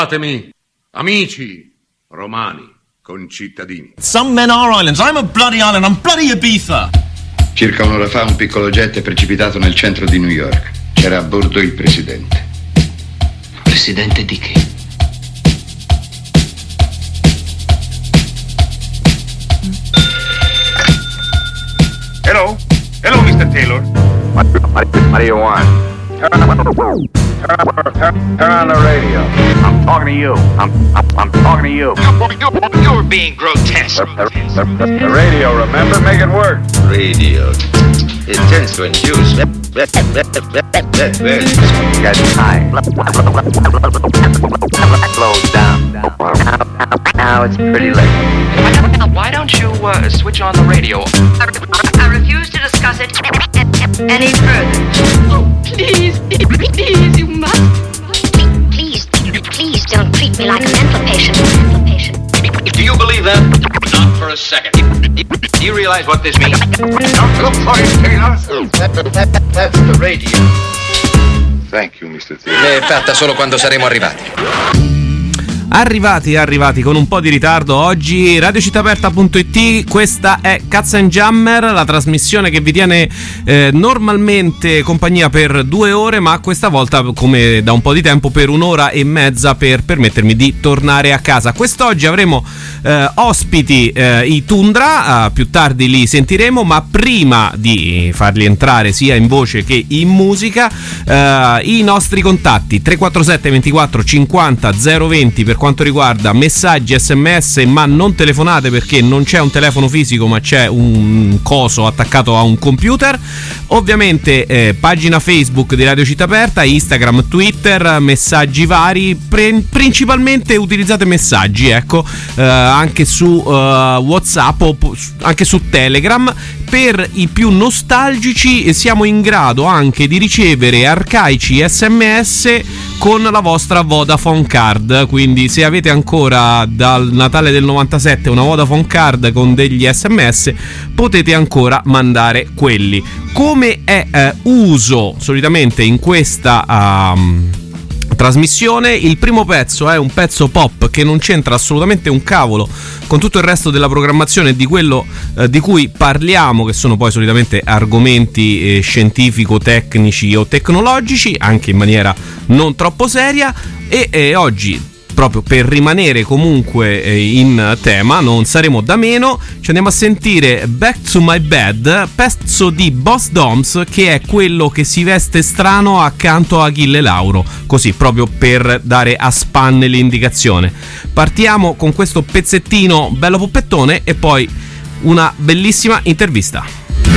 Amici romani, concittadini. Some men are islands. I'm a bloody island. I'm bloody Ibiza. Circa un'ora fa un piccolo jet è precipitato nel centro di New York. C'era a bordo il presidente. Presidente di che? Hello, Mr. Taylor. What do you want? Turn on the radio. I'm talking to you. I'm talking to you. You're being grotesque. The radio, remember? Make it work. Radio. It tends to induce that's very Get high. Slow down. Now it's pretty late. Why don't you switch on the radio? I refuse to discuss it any further. Oh, please, you must. Please don't treat me like a mental patient. Do you believe that? Not for a second. Do you realize what this means? Don't look for it, Taylor. That's the radio. Thank you, Mr. Taylor. È fatta solo quando saremo arrivati. Arrivati con un po' di ritardo oggi. Radiocittaaperta.it, questa è Cats and Jammer, la trasmissione che vi tiene normalmente compagnia per 2 ore, ma questa volta, come da un po' di tempo, per 1 ora e mezza per permettermi di tornare a casa. Quest'oggi avremo ospiti i Tundra, più tardi li sentiremo, ma prima di farli entrare sia in voce che in musica, i nostri contatti 347 24 50 020 per quanto riguarda messaggi, sms, ma non telefonate perché non c'è un telefono fisico ma c'è un coso attaccato a un computer. Ovviamente pagina Facebook di Radio Città Aperta, Instagram, Twitter, messaggi vari, principalmente utilizzate messaggi, ecco, anche su WhatsApp o anche su Telegram. Per i più nostalgici siamo in grado anche di ricevere arcaici sms con la vostra Vodafone Card, quindi se avete ancora dal Natale del 97 una Vodafone Card con degli sms potete ancora mandare quelli. Come è uso solitamente in questa trasmissione, il primo pezzo è un pezzo pop che non c'entra assolutamente un cavolo con tutto il resto della programmazione di quello di cui parliamo, che sono poi solitamente argomenti scientifico-tecnici o tecnologici, anche in maniera non troppo seria, e oggi, proprio per rimanere comunque in tema, non saremo da meno, ci andiamo a sentire Back to My Bed, pezzo di Boss Doms, che è quello che si veste strano accanto a Achille Lauro, così proprio per dare a spanne l'indicazione. Partiamo con questo pezzettino bello poppettone e poi una bellissima intervista.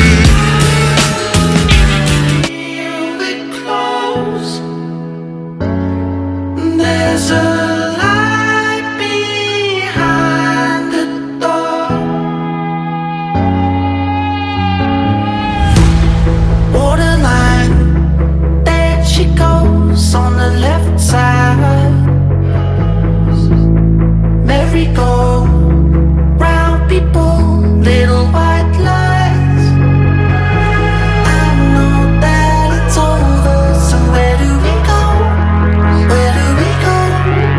On the left side, merry-go round people, little white lights. I know that it's over, so where do we go? Where do we go?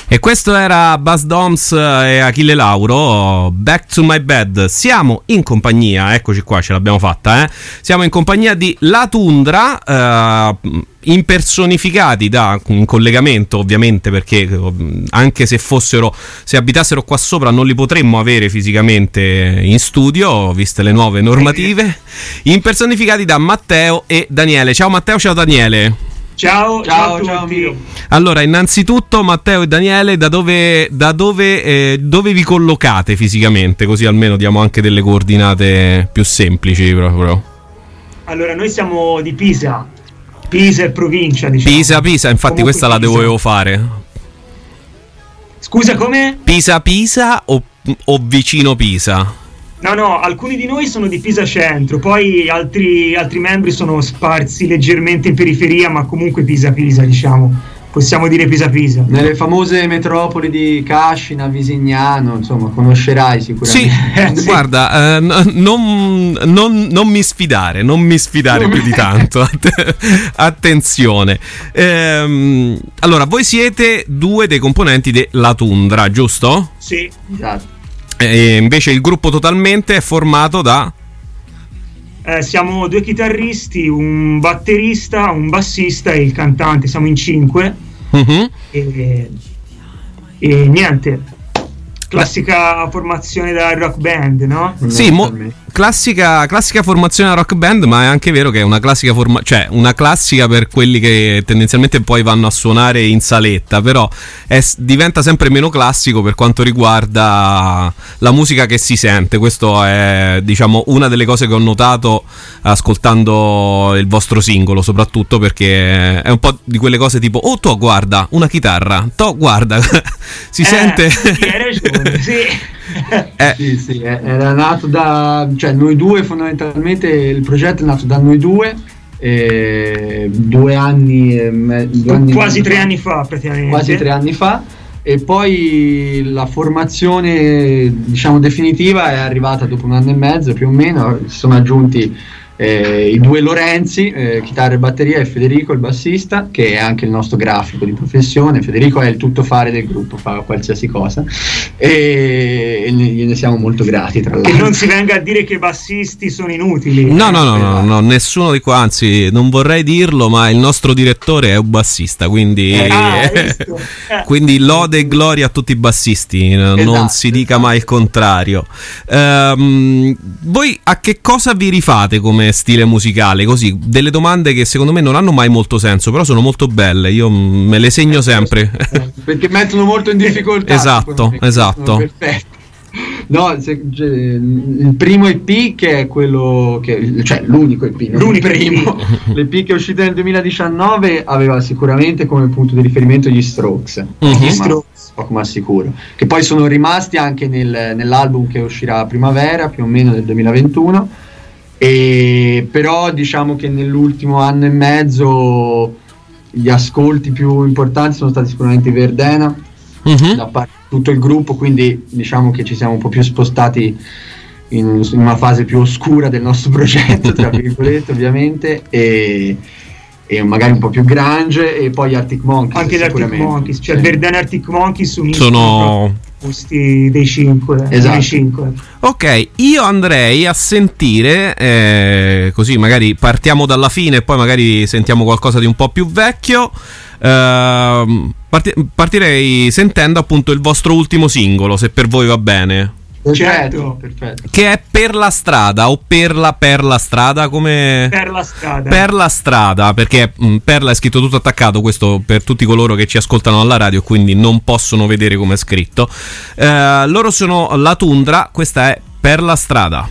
E questo era Buzz Doms e Achille Lauro, Back to My Bed. Siamo in compagnia, eccoci qua, ce l'abbiamo fatta, siamo in compagnia di La Tundra, impersonificati in collegamento ovviamente, perché anche se abitassero qua sopra non li potremmo avere fisicamente in studio, viste le nuove normative, impersonificati da Matteo e Daniele. Ciao Matteo, ciao Daniele. Ciao a tutti. Allora, innanzitutto Matteo e Daniele, da dove vi collocate fisicamente? Così almeno diamo anche delle coordinate più semplici proprio. Allora, noi siamo di Pisa e provincia, diciamo. Pisa, infatti comunque questa la dovevo fare. Scusa, come? Pisa o vicino Pisa? No, alcuni di noi sono di Pisa centro, poi altri membri sono sparsi leggermente in periferia, ma comunque Pisa, diciamo. Possiamo dire Pisa. Nelle famose metropoli di Cascina, Visignano, insomma, conoscerai sicuramente. Sì, guarda, non mi sfidare più di tanto. Attenzione. Allora, voi siete due dei componenti della Tundra, giusto? Sì, esatto. E invece il gruppo totalmente è formato da... siamo 2 chitarristi, un batterista, un bassista e il cantante, siamo in 5. E niente, classica formazione da rock band, no? Sì, classica formazione da rock band, ma è anche vero che è una classica una classica per quelli che tendenzialmente poi vanno a suonare in saletta, però diventa sempre meno classico per quanto riguarda la musica che si sente. Questo è, diciamo, una delle cose che ho notato ascoltando il vostro singolo, soprattutto perché è un po' di quelle cose tipo tu guarda una chitarra, guarda si sente. Sì, hai ragione, sì. Sì, era nato cioè noi due, fondamentalmente il progetto è nato da noi due, 2 anni, quasi 3 anni fa praticamente. Quasi 3 anni fa, e poi la formazione, diciamo, definitiva è arrivata dopo 1 anno e mezzo più o meno. Si sono aggiunti i 2 Lorenzi, chitarra e batteria, e Federico il bassista, che è anche il nostro grafico di professione. Federico è il tuttofare del gruppo, fa qualsiasi cosa e gliene siamo molto grati, tra l'altro. Che non si venga a dire che i bassisti sono inutili. No, nessuno di qua, anzi non vorrei dirlo, ma il nostro direttore è un bassista, quindi quindi lode e gloria a tutti i bassisti, non si dica mai il contrario. Voi a che cosa vi rifate come stile musicale? Così, delle domande che secondo me non hanno mai molto senso, però sono molto belle, io me le segno sempre perché mettono molto in difficoltà. Esatto. Perfetto. No, il primo EP, che è quello cioè l'unico EP, l'EP che è uscito nel 2019, aveva sicuramente come punto di riferimento gli Strokes, poco ma sicuro, che poi sono rimasti anche nell'album che uscirà a primavera, più o meno nel 2021. Però diciamo che nell'ultimo anno e mezzo gli ascolti più importanti sono stati sicuramente i Verdena, da parte di tutto il gruppo, quindi diciamo che ci siamo un po' più spostati in una fase più oscura del nostro progetto, tra virgolette, ovviamente, e magari un po' più grunge, e poi Arctic Monkeys. Anche gli Arctic Monkeys, cioè sì. Verdena e Arctic Monkeys sono gusti dei 5. Esatto. Dei 5. Ok, io andrei a sentire, così magari partiamo dalla fine e poi magari sentiamo qualcosa di un po' più vecchio. Partirei sentendo appunto il vostro ultimo singolo, se per voi va bene. Certo. Perfetto. Che è Per la strada o per la strada, come? Per la strada. Per la strada, perché Perla è scritto tutto attaccato, questo per tutti coloro che ci ascoltano alla radio, quindi non possono vedere come è scritto. Loro sono La Tundra, questa è Per la strada.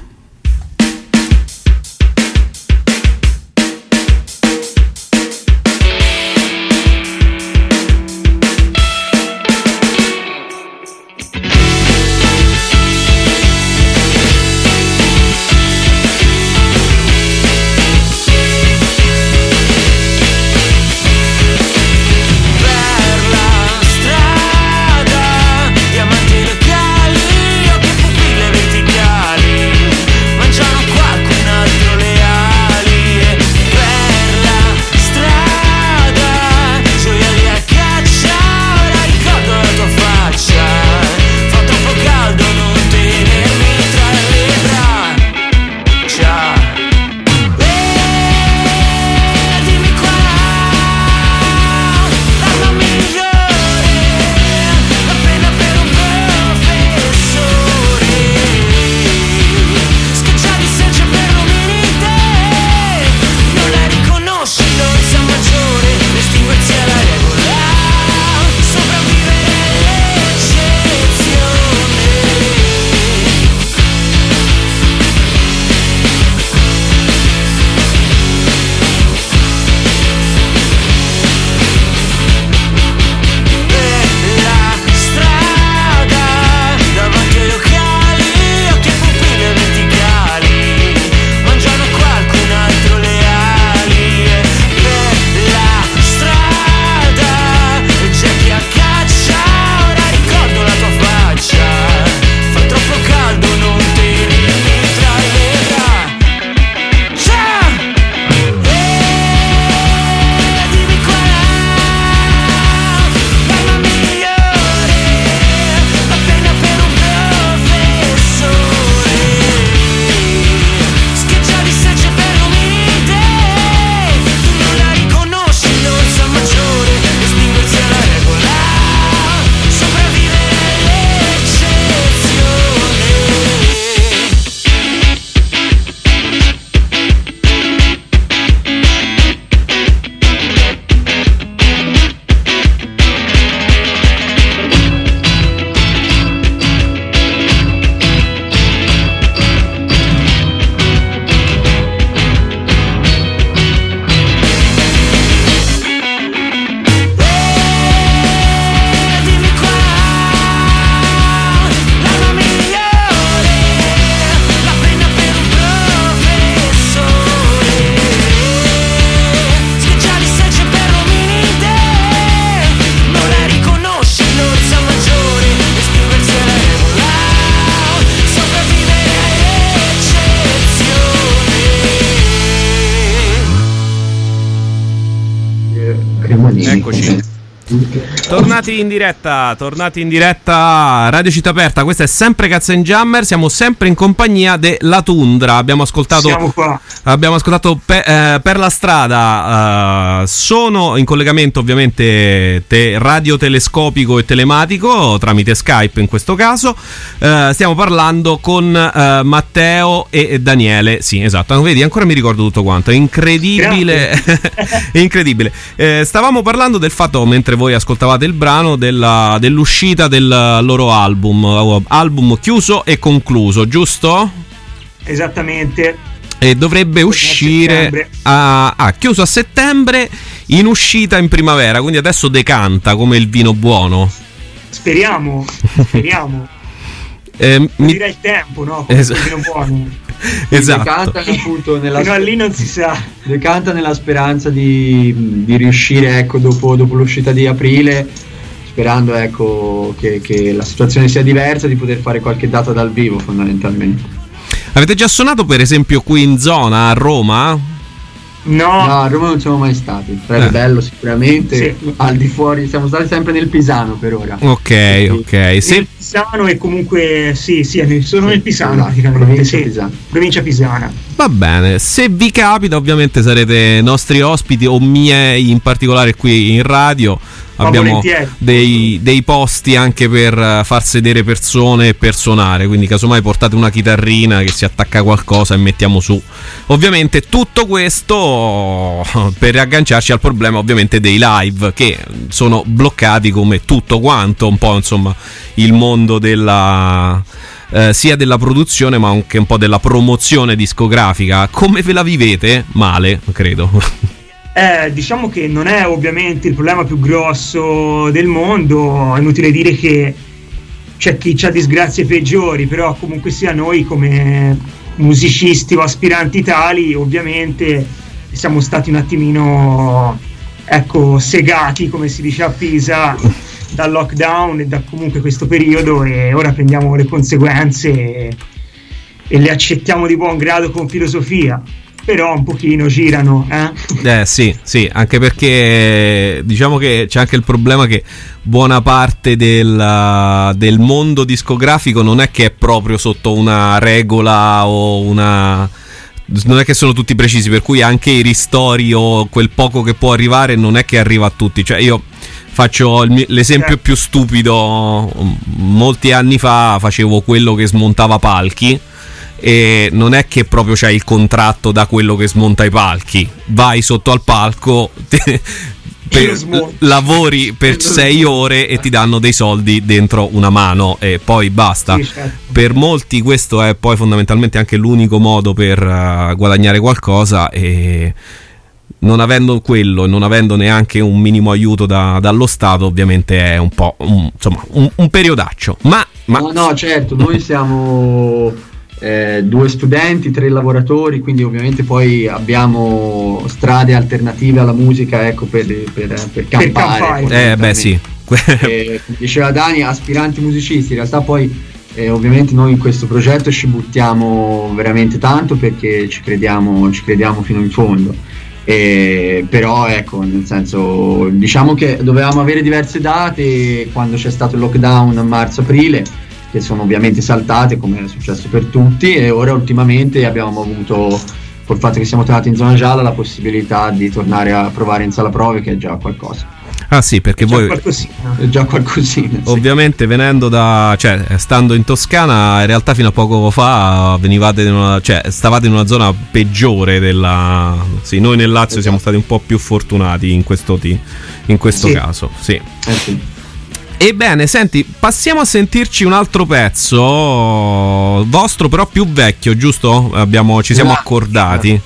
Diamanti locali o che pupille verticali. Eccoci. Tornati in diretta, Radio Città Aperta. Questa è sempre Cazzo and Jammer. Siamo sempre in compagnia della Tundra. Abbiamo ascoltato per la strada. Sono in collegamento ovviamente radiotelescopico e telematico tramite Skype in questo caso. Stiamo parlando con Matteo e Daniele. Sì, esatto. Vedi, ancora mi ricordo tutto quanto. È incredibile. È incredibile. Stavamo parlando del fatto, mentre voi ascoltavate il brano, dell'uscita del loro album chiuso e concluso, giusto? Esattamente. E dovrebbe uscire chiuso a settembre, in uscita in primavera, quindi adesso decanta come il vino buono. Speriamo. Direi il tempo, no? Come il vino buono. Esatto. Decanta appunto fino a lì non si sa. Decanta nella speranza di riuscire, ecco, dopo l'uscita di aprile, sperando, ecco, che la situazione sia diversa, di poter fare qualche data dal vivo fondamentalmente. Avete già suonato per esempio qui in zona a Roma? No, a Roma non siamo mai stati. Sarebbe bello sicuramente. Sì. Al di fuori siamo stati sempre nel Pisano per ora. Ok. Nel Pisano, e comunque sono nel Pisano, praticamente. Provincia Pisana. Va bene, se vi capita ovviamente sarete nostri ospiti o miei in particolare qui in radio. Abbiamo dei posti anche per far sedere persone e per suonare, quindi casomai portate una chitarrina che si attacca a qualcosa e mettiamo su. Ovviamente tutto questo per agganciarci al problema ovviamente dei live, che sono bloccati come tutto quanto, un po' insomma il mondo della sia della produzione ma anche un po' della promozione discografica. Come ve la vivete? Male, credo. Diciamo che non è ovviamente il problema più grosso del mondo, è inutile dire che c'è chi ha disgrazie peggiori, però comunque sia noi come musicisti o aspiranti tali ovviamente siamo stati un attimino, ecco, segati, come si dice a Pisa, dal lockdown e da comunque questo periodo, e ora prendiamo le conseguenze e le accettiamo di buon grado con filosofia. Però un pochino girano, Sì, anche perché diciamo che c'è anche il problema che buona parte del mondo discografico non è che è proprio sotto una regola o una... non è che sono tutti precisi, per cui anche i ristori o quel poco che può arrivare non è che arriva a tutti. Cioè io faccio l'esempio più stupido: molti anni fa facevo quello che smontava palchi, e non è che proprio c'hai il contratto da quello che smonta i palchi, vai sotto al palco, lavori per 6 ore e ti danno dei soldi dentro una mano e poi basta. Sì, certo. Per molti questo è poi fondamentalmente anche l'unico modo per guadagnare qualcosa, e non avendo quello e non avendo neanche un minimo aiuto dallo Stato, ovviamente è un po' un periodaccio. Ma no, certo, noi siamo 2 studenti, 3 lavoratori, quindi ovviamente poi abbiamo strade alternative alla musica, ecco, per campare. Beh sì. Diceva Dani, aspiranti musicisti, in realtà poi ovviamente noi in questo progetto ci buttiamo veramente tanto perché ci crediamo fino in fondo. Però ecco, nel senso, diciamo che dovevamo avere diverse date quando c'è stato il lockdown a marzo-aprile, che sono ovviamente saltate, come è successo per tutti, e ora ultimamente abbiamo avuto, col fatto che siamo tornati in zona gialla, la possibilità di tornare a provare in sala prove, che è già qualcosa. Ah sì, perché voi è già qualcosina. Ovviamente sì. Venendo stando in Toscana, in realtà fino a poco fa stavate in una zona peggiore della... Sì, noi nel Lazio siamo stati un po' più fortunati in questo caso, sì. Sì. Ebbene, senti, passiamo a sentirci un altro pezzo vostro, però più vecchio, giusto? Ci siamo accordati.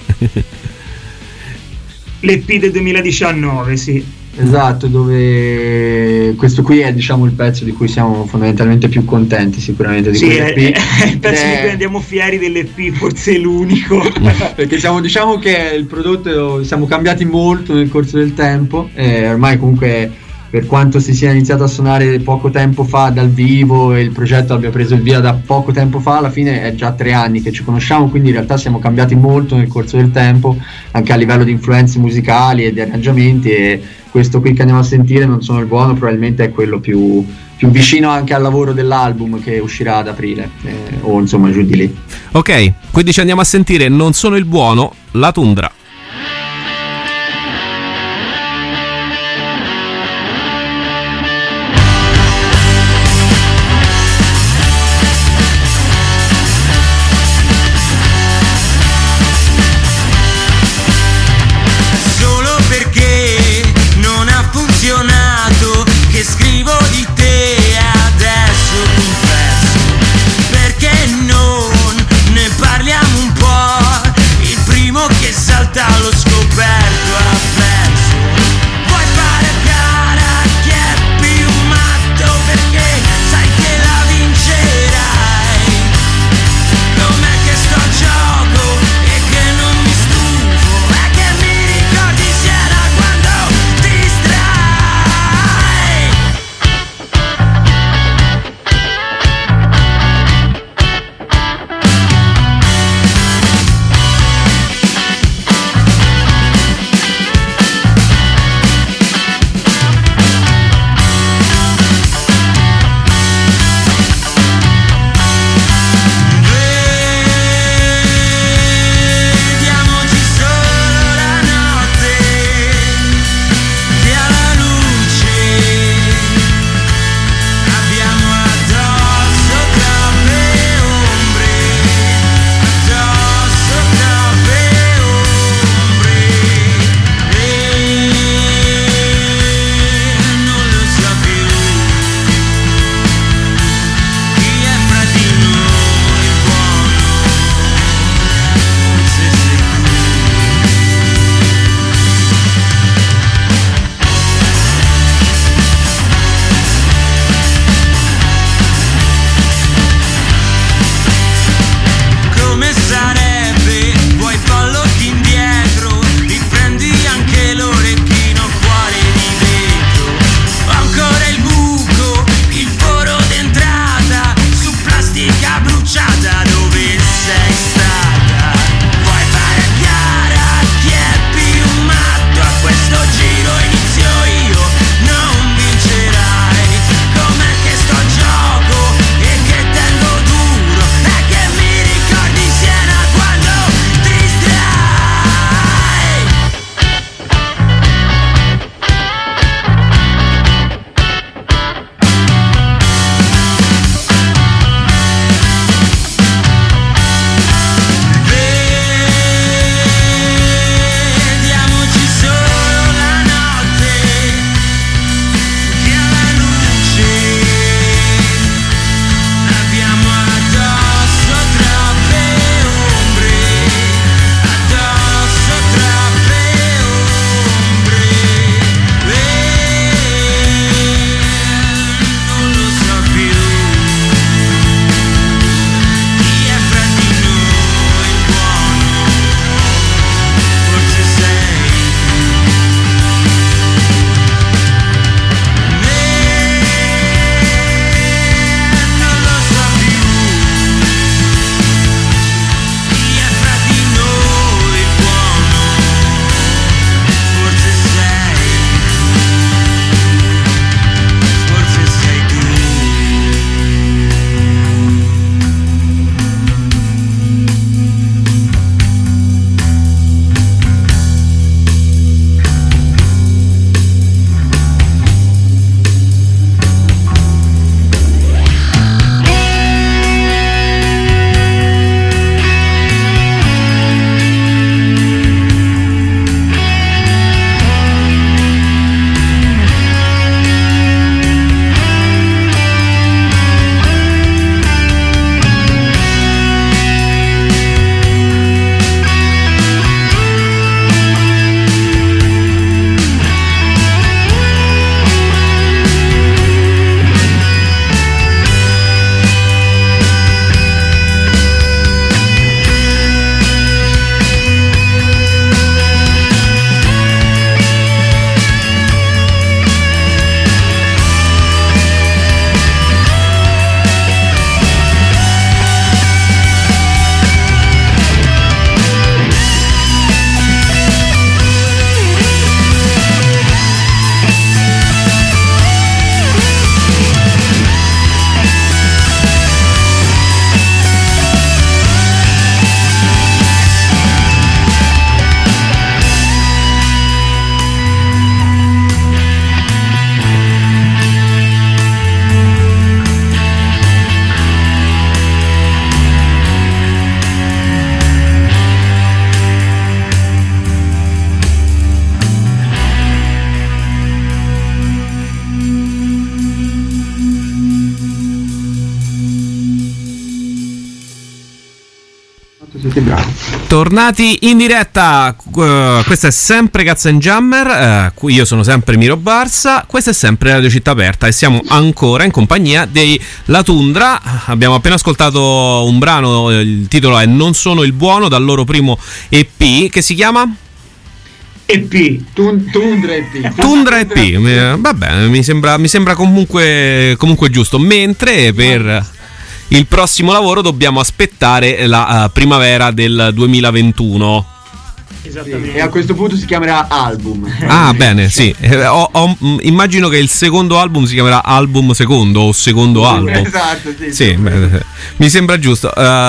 L'EP del 2019, sì. Esatto, dove questo qui è, diciamo, il pezzo di cui siamo fondamentalmente più contenti sicuramente di quell'EP. È il pezzo di cui andiamo fieri dell'EP, forse è l'unico. Perché diciamo che il prodotto siamo cambiati molto nel corso del tempo, ormai comunque per quanto si sia iniziato a suonare poco tempo fa dal vivo e il progetto abbia preso il via da poco tempo fa, alla fine è già 3 anni che ci conosciamo, quindi in realtà siamo cambiati molto nel corso del tempo, anche a livello di influenze musicali e di arrangiamenti, e questo qui che andiamo a sentire, Non sono il buono, probabilmente è quello più vicino anche al lavoro dell'album che uscirà ad aprile, o insomma giù di lì. Ok, quindi ci andiamo a sentire Non sono il buono, La Tundra. Scrivo di te adesso, confesso, perché non ne parliamo un po'? Il primo che salta allo scoperto ha perso. Vuoi fare gara chi è più matto, perché sai che la vincerai. Com'è che sto a gioco e che non mi stufo, è che mi ricordi Siena quando ti strai. Siete bravi. Tornati in diretta, questa è sempre Cazzo and Jammer, io sono sempre Miro Barsa, questa è sempre Radio Città Aperta e siamo ancora in compagnia dei La Tundra. Abbiamo appena ascoltato un brano, il titolo è Non sono il buono, dal loro primo EP che si chiama? EP. Tundra EP. Tundra EP, vabbè, mi sembra comunque giusto, mentre per il prossimo lavoro dobbiamo aspettare la primavera del 2021. Esattamente. E a questo punto si chiamerà album. Ah, bene, sì. Immagino che il secondo album si chiamerà album secondo o secondo album. Esatto, sì. Mi sembra giusto.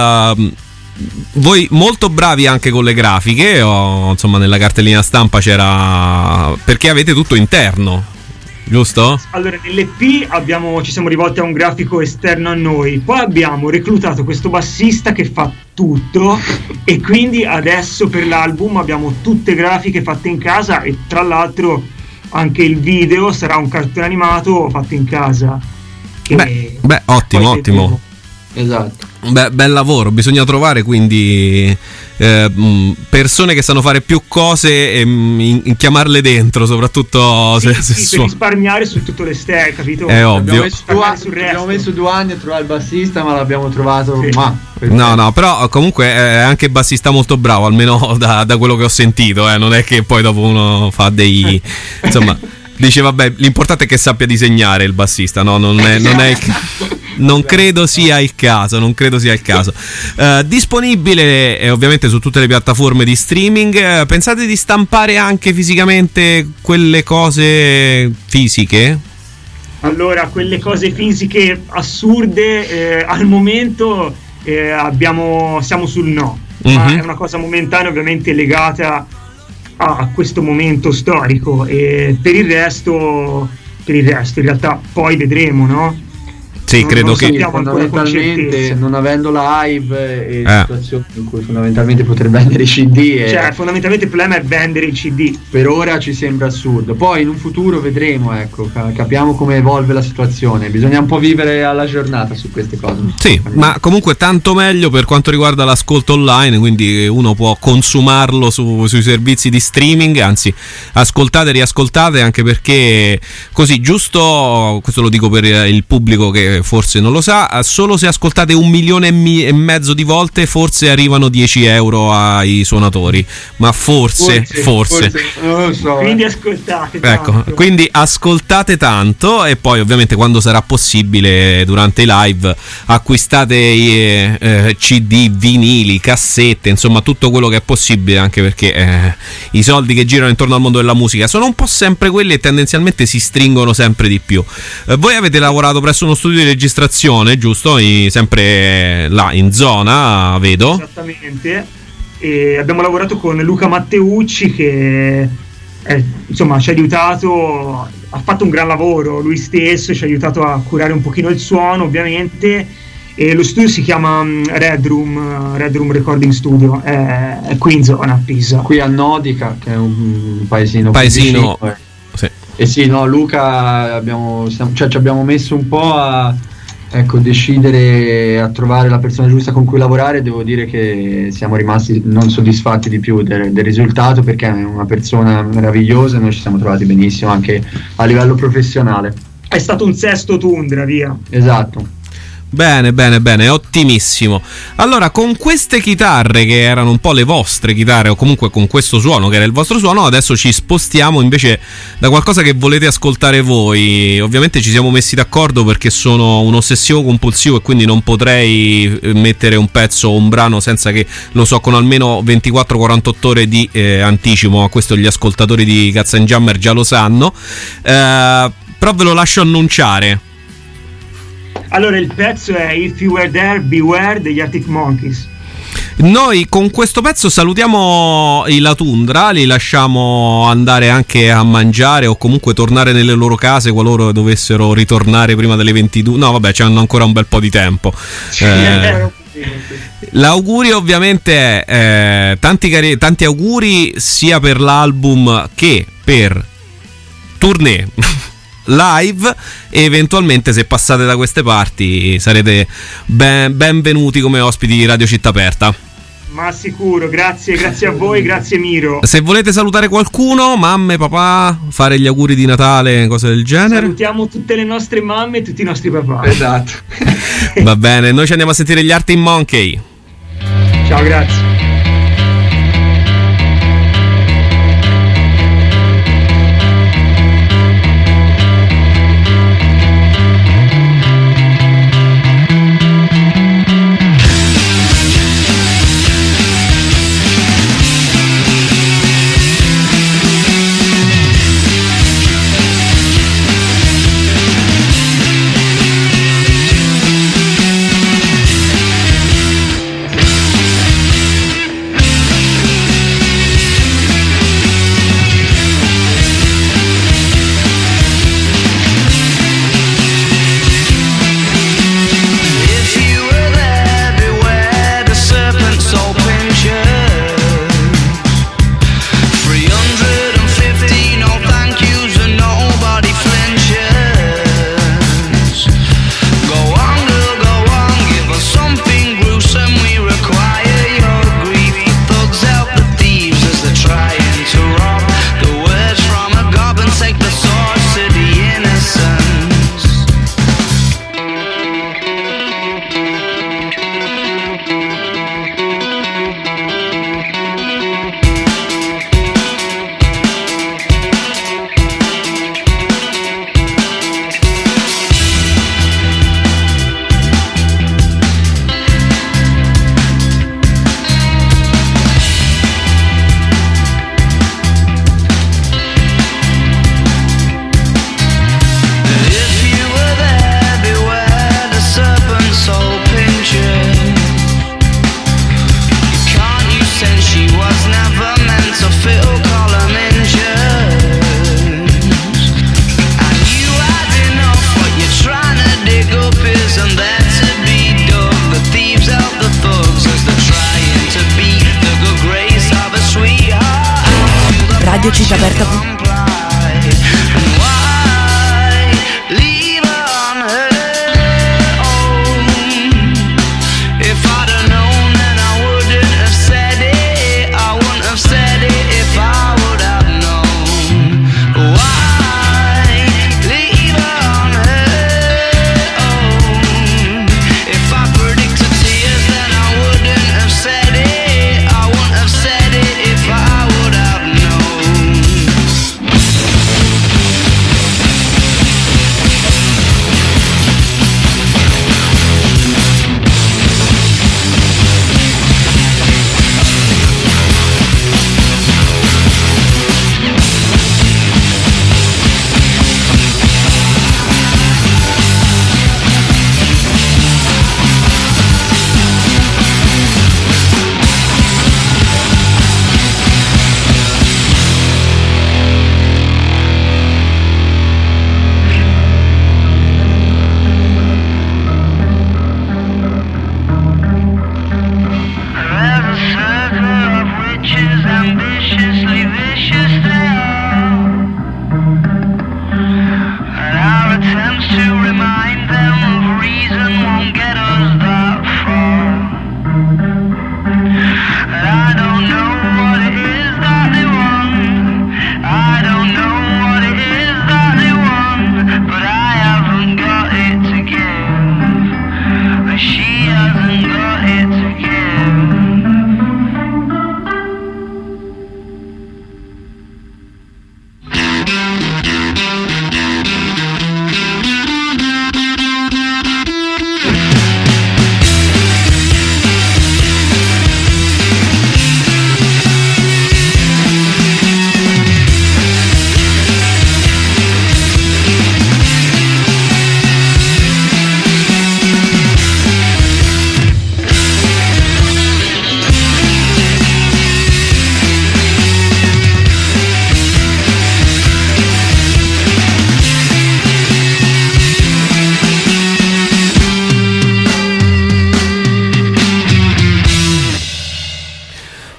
Voi molto bravi anche con le grafiche, insomma nella cartellina stampa c'era, perché avete tutto interno, giusto? Allora nell'EP ci siamo rivolti a un grafico esterno a noi, poi abbiamo reclutato questo bassista che fa tutto e quindi adesso per l'album abbiamo tutte grafiche fatte in casa e tra l'altro anche il video sarà un cartone animato fatto in casa. Beh, ottimo. Esatto. Bel lavoro, bisogna trovare quindi persone che sanno fare più cose e chiamarle dentro, soprattutto per risparmiare su tutto l'esterno, capito? È ovvio. Abbiamo messo 2 anni a trovare il bassista, ma l'abbiamo trovato. Sì. No, però comunque è anche bassista molto bravo, almeno da quello che ho sentito, non è che poi dopo uno fa dei insomma dice vabbè, l'importante è che sappia disegnare il bassista, no? Non credo sia il caso. Disponibile ovviamente su tutte le piattaforme di streaming. Pensate di stampare anche fisicamente quelle cose fisiche? Allora, quelle cose fisiche assurde al momento siamo sul no, ma è una cosa momentanea, ovviamente legata a questo momento storico, e per il resto in realtà poi vedremo, no? Sì, credo che fondamentalmente non avendo live e situazioni in cui fondamentalmente potrebbe vendere i CD fondamentalmente il problema è vendere il CD. Per ora ci sembra assurdo, poi in un futuro vedremo, ecco, capiamo come evolve la situazione, bisogna un po' vivere alla giornata su queste cose. Sì, ma comunque tanto meglio per quanto riguarda l'ascolto online, quindi uno può consumarlo sui servizi di streaming, anzi ascoltate e riascoltate, anche perché così, giusto, questo lo dico per il pubblico che forse non lo sa, solo se ascoltate 1,5 milioni di volte forse arrivano 10 euro ai suonatori, ma forse non lo so. Quindi ascoltate tanto. Ecco, quindi ascoltate tanto, e poi ovviamente quando sarà possibile durante i live acquistate CD, vinili, cassette, insomma tutto quello che è possibile, anche perché i soldi che girano intorno al mondo della musica sono un po' sempre quelli e tendenzialmente si stringono sempre di più. Voi avete lavorato presso uno studio di registrazione, giusto? Sempre là in zona, vedo. Esattamente. E abbiamo lavorato con Luca Matteucci che insomma ci ha aiutato, ha fatto un gran lavoro lui stesso, ci ha aiutato a curare un pochino il suono, ovviamente. E lo studio si chiama Red Room Recording Studio, è qui in zona a Pisa, qui a Nodica, che è un paesino. Sì. E sì, no, Luca ci abbiamo messo un po' a decidere, a trovare la persona giusta con cui lavorare. Devo dire che siamo rimasti non soddisfatti di più del risultato, perché è una persona meravigliosa e noi ci siamo trovati benissimo anche a livello professionale. È stato un sesto Tundra, via. Esatto. Bene, ottimissimo. Allora, con queste chitarre che erano un po' le vostre chitarre, o comunque con questo suono che era il vostro suono, adesso ci spostiamo invece da qualcosa che volete ascoltare voi. Ovviamente ci siamo messi d'accordo perché sono un ossessivo compulsivo e quindi non potrei mettere un pezzo o un brano senza che lo so con almeno 24-48 ore di anticipo, ma questo gli ascoltatori di Cazzo and Jammer già lo sanno. Però ve lo lascio annunciare. Allora, il pezzo è If You Were There, Beware degli Arctic Monkeys. Noi con questo pezzo salutiamo i La Tundra, li lasciamo andare anche a mangiare o comunque tornare nelle loro case qualora dovessero ritornare prima delle 22. No, vabbè, c'hanno ancora un bel po' di tempo. L'augurio ovviamente è tanti auguri sia per l'album che per tournée live, e eventualmente se passate da queste parti sarete benvenuti come ospiti di Radio Città Aperta. Ma sicuro, grazie a voi, grazie Miro. Se volete salutare qualcuno, mamme, papà, fare gli auguri di Natale, cose del genere. Salutiamo tutte le nostre mamme e tutti i nostri papà. Esatto. Va bene, noi ci andiamo a sentire gli Arctic Monkey. Ciao, grazie.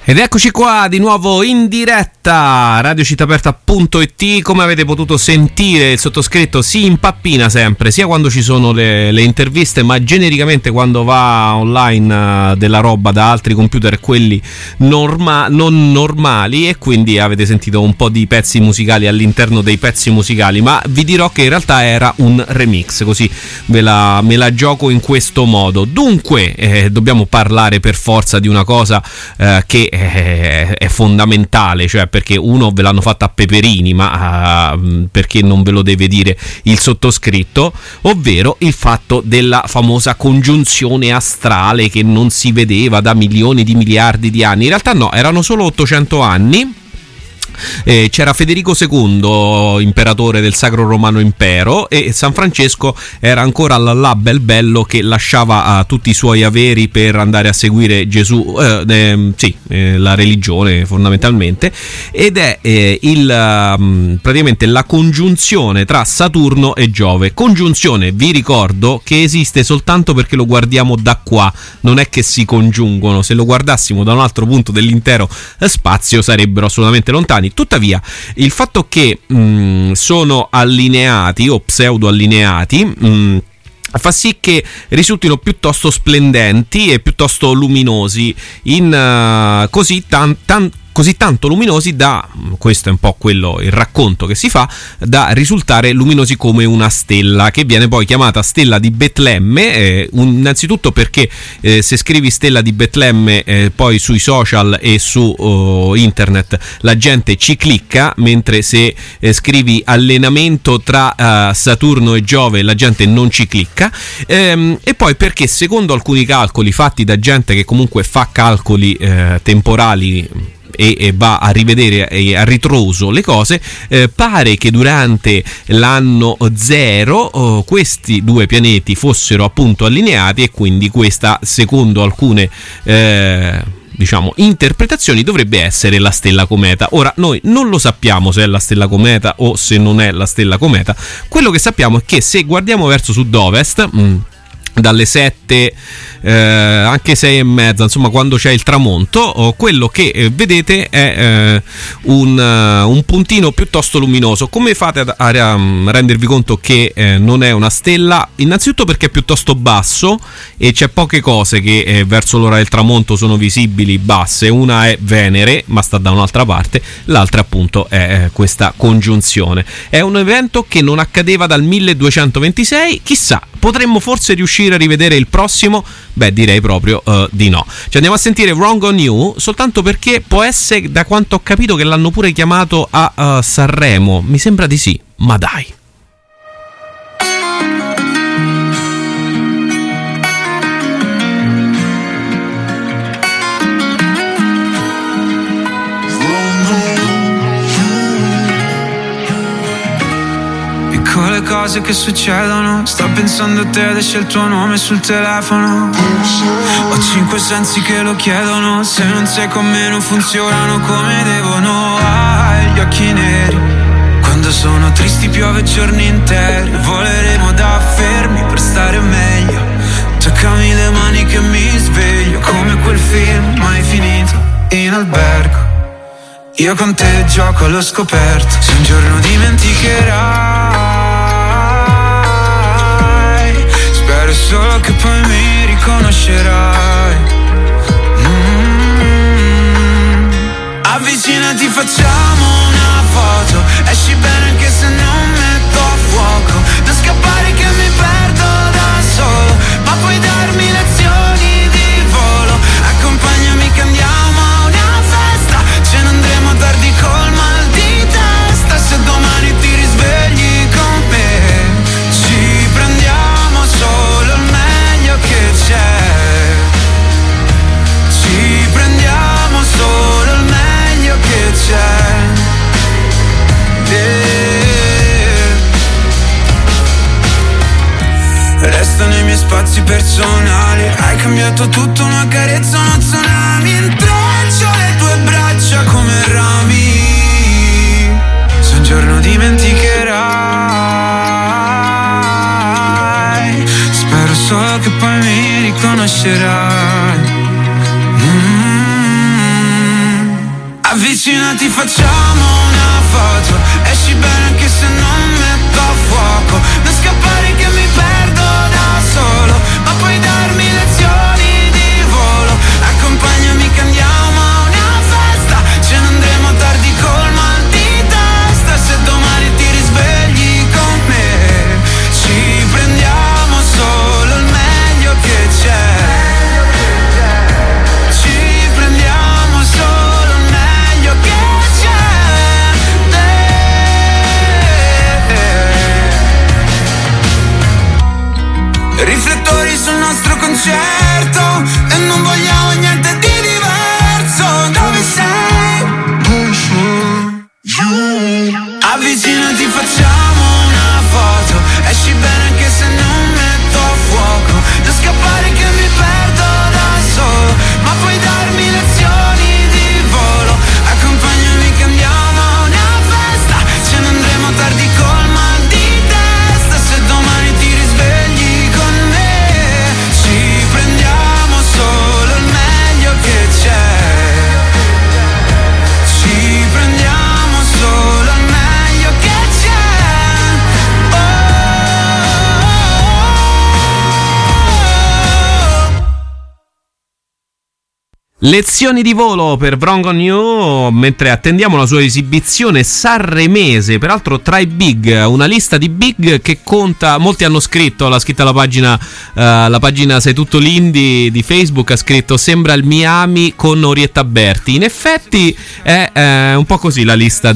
Ed eccoci qua di nuovo in diretta, radiocittaaperta.it. Come avete potuto sentire, il sottoscritto si impappina sempre, sia quando ci sono le interviste, ma genericamente quando va online della roba da altri computer, quelli non normali, e quindi avete sentito un po' di pezzi musicali all'interno dei pezzi musicali, ma vi dirò che in realtà era un remix, così me la gioco in questo modo. Dunque dobbiamo parlare per forza di una cosa che è fondamentale, cioè perché uno ve l'hanno fatta a peperini, ma perché non ve lo deve dire il sottoscritto, ovvero il fatto della famosa congiunzione astrale che non si vedeva da milioni di miliardi di anni. In realtà no, erano solo 800 anni. C'era Federico II, imperatore del Sacro Romano Impero, e San Francesco era ancora là bel bello che lasciava tutti i suoi averi per andare a seguire Gesù, la religione fondamentalmente, ed è praticamente la congiunzione tra Saturno e Giove. Congiunzione, vi ricordo, che esiste soltanto perché lo guardiamo da qua, non è che si congiungono. Se lo guardassimo da un altro punto dell'intero spazio sarebbero assolutamente lontani. Tuttavia, il fatto che sono allineati o pseudo allineati fa sì che risultino piuttosto splendenti e piuttosto luminosi, così tanto luminosi da, questo è un po' il racconto che si fa, da risultare luminosi come una stella, che viene poi chiamata stella di Betlemme, innanzitutto perché se scrivi stella di Betlemme poi sui social e su internet la gente ci clicca, mentre se scrivi allenamento tra Saturno e Giove la gente non ci clicca, e poi perché secondo alcuni calcoli fatti da gente che comunque fa calcoli temporali e va a rivedere a ritroso le cose, pare che durante l'anno 0 questi due pianeti fossero appunto allineati, e quindi questa, secondo alcune interpretazioni, dovrebbe essere la stella cometa. Ora noi non lo sappiamo se è la stella cometa o se non è la stella cometa. Quello che sappiamo è che se guardiamo verso sud-ovest, dalle 7 anche 6 e mezza, insomma quando c'è il tramonto, quello che vedete è un puntino piuttosto luminoso. Come fate a rendervi conto che non è una stella? Innanzitutto perché è piuttosto basso e c'è poche cose che verso l'ora del tramonto sono visibili basse. Una è Venere, ma sta da un'altra parte, l'altra appunto è questa congiunzione. È un evento che non accadeva dal 1226, chissà, potremmo forse riuscire a rivedere il prossimo? Beh, direi proprio di no. Ci andiamo a sentire Wrong on You, soltanto perché può essere, da quanto ho capito, che l'hanno pure chiamato a Sanremo. Mi sembra di sì, ma dai. Le cose che succedono, sto pensando a te ed esce il tuo nome sul telefono. Ho 5 sensi che lo chiedono, se non sei con me non funzionano come devono. Hai gli occhi neri, quando sono tristi piove giorni interi. Voleremo da fermi per stare meglio, toccami le mani che mi sveglio, come quel film mai finito in albergo. Io con te gioco allo scoperto, se un giorno dimenticherai, solo che poi mi riconoscerai. Avvicinati, facciamo una foto, esci bene anche se non metto a fuoco. Non scappare che mi perdo da solo, ma puoi darmi lezioni di volo. Accompagnami che andiamo a una festa, ce ne andremo tardi col mal di testa. Se domani ti risvegli con me, ci prendiamo solo il meglio che c'è. Ci prendiamo solo il meglio che c'è. Resta nei miei spazi personali, hai cambiato tutto, una carezza, uno tsunami. Intreccio le tue braccia come rami, se un giorno dimenticherai, spero solo che poi mi riconoscerai. Avvicinati, facciamo una foto. Esci bene anche se non metto a fuoco. Non scappare che mi perdo da solo, ma puoi darmi lezioni di volo. Accompagnami che andiamo a una festa. Ce ne andremo tardi col mal di testa. Se domani ti risvegli con me, ci prendiamo solo il meglio che c'è. Ci prendiamo solo il meglio che c'è. Riflettori sul nostro concerto e non vogliamo niente di diverso. Dove sei? Avvicinati, facciamo una foto. Esci bene anche se non metto a fuoco. Non scappare che mi perdo da solo, ma puoi darmi lezioni di volo. Accompagnami che andiamo a una festa. Ce ne andremo tardi col mal di testa. Se domani ti risvegli con me, ci prendiamo solo il meglio che c'è. Ci prendiamo solo il meglio che c'è. Lezioni di volo per Wrong on You, mentre attendiamo la sua esibizione sanremese, peraltro tra i big, una lista di big che conta, molti hanno scritto, l'ha scritta la pagina Sei tutto l'indie di Facebook, ha scritto sembra il Miami con Orietta Berti. In effetti è un po' così la lista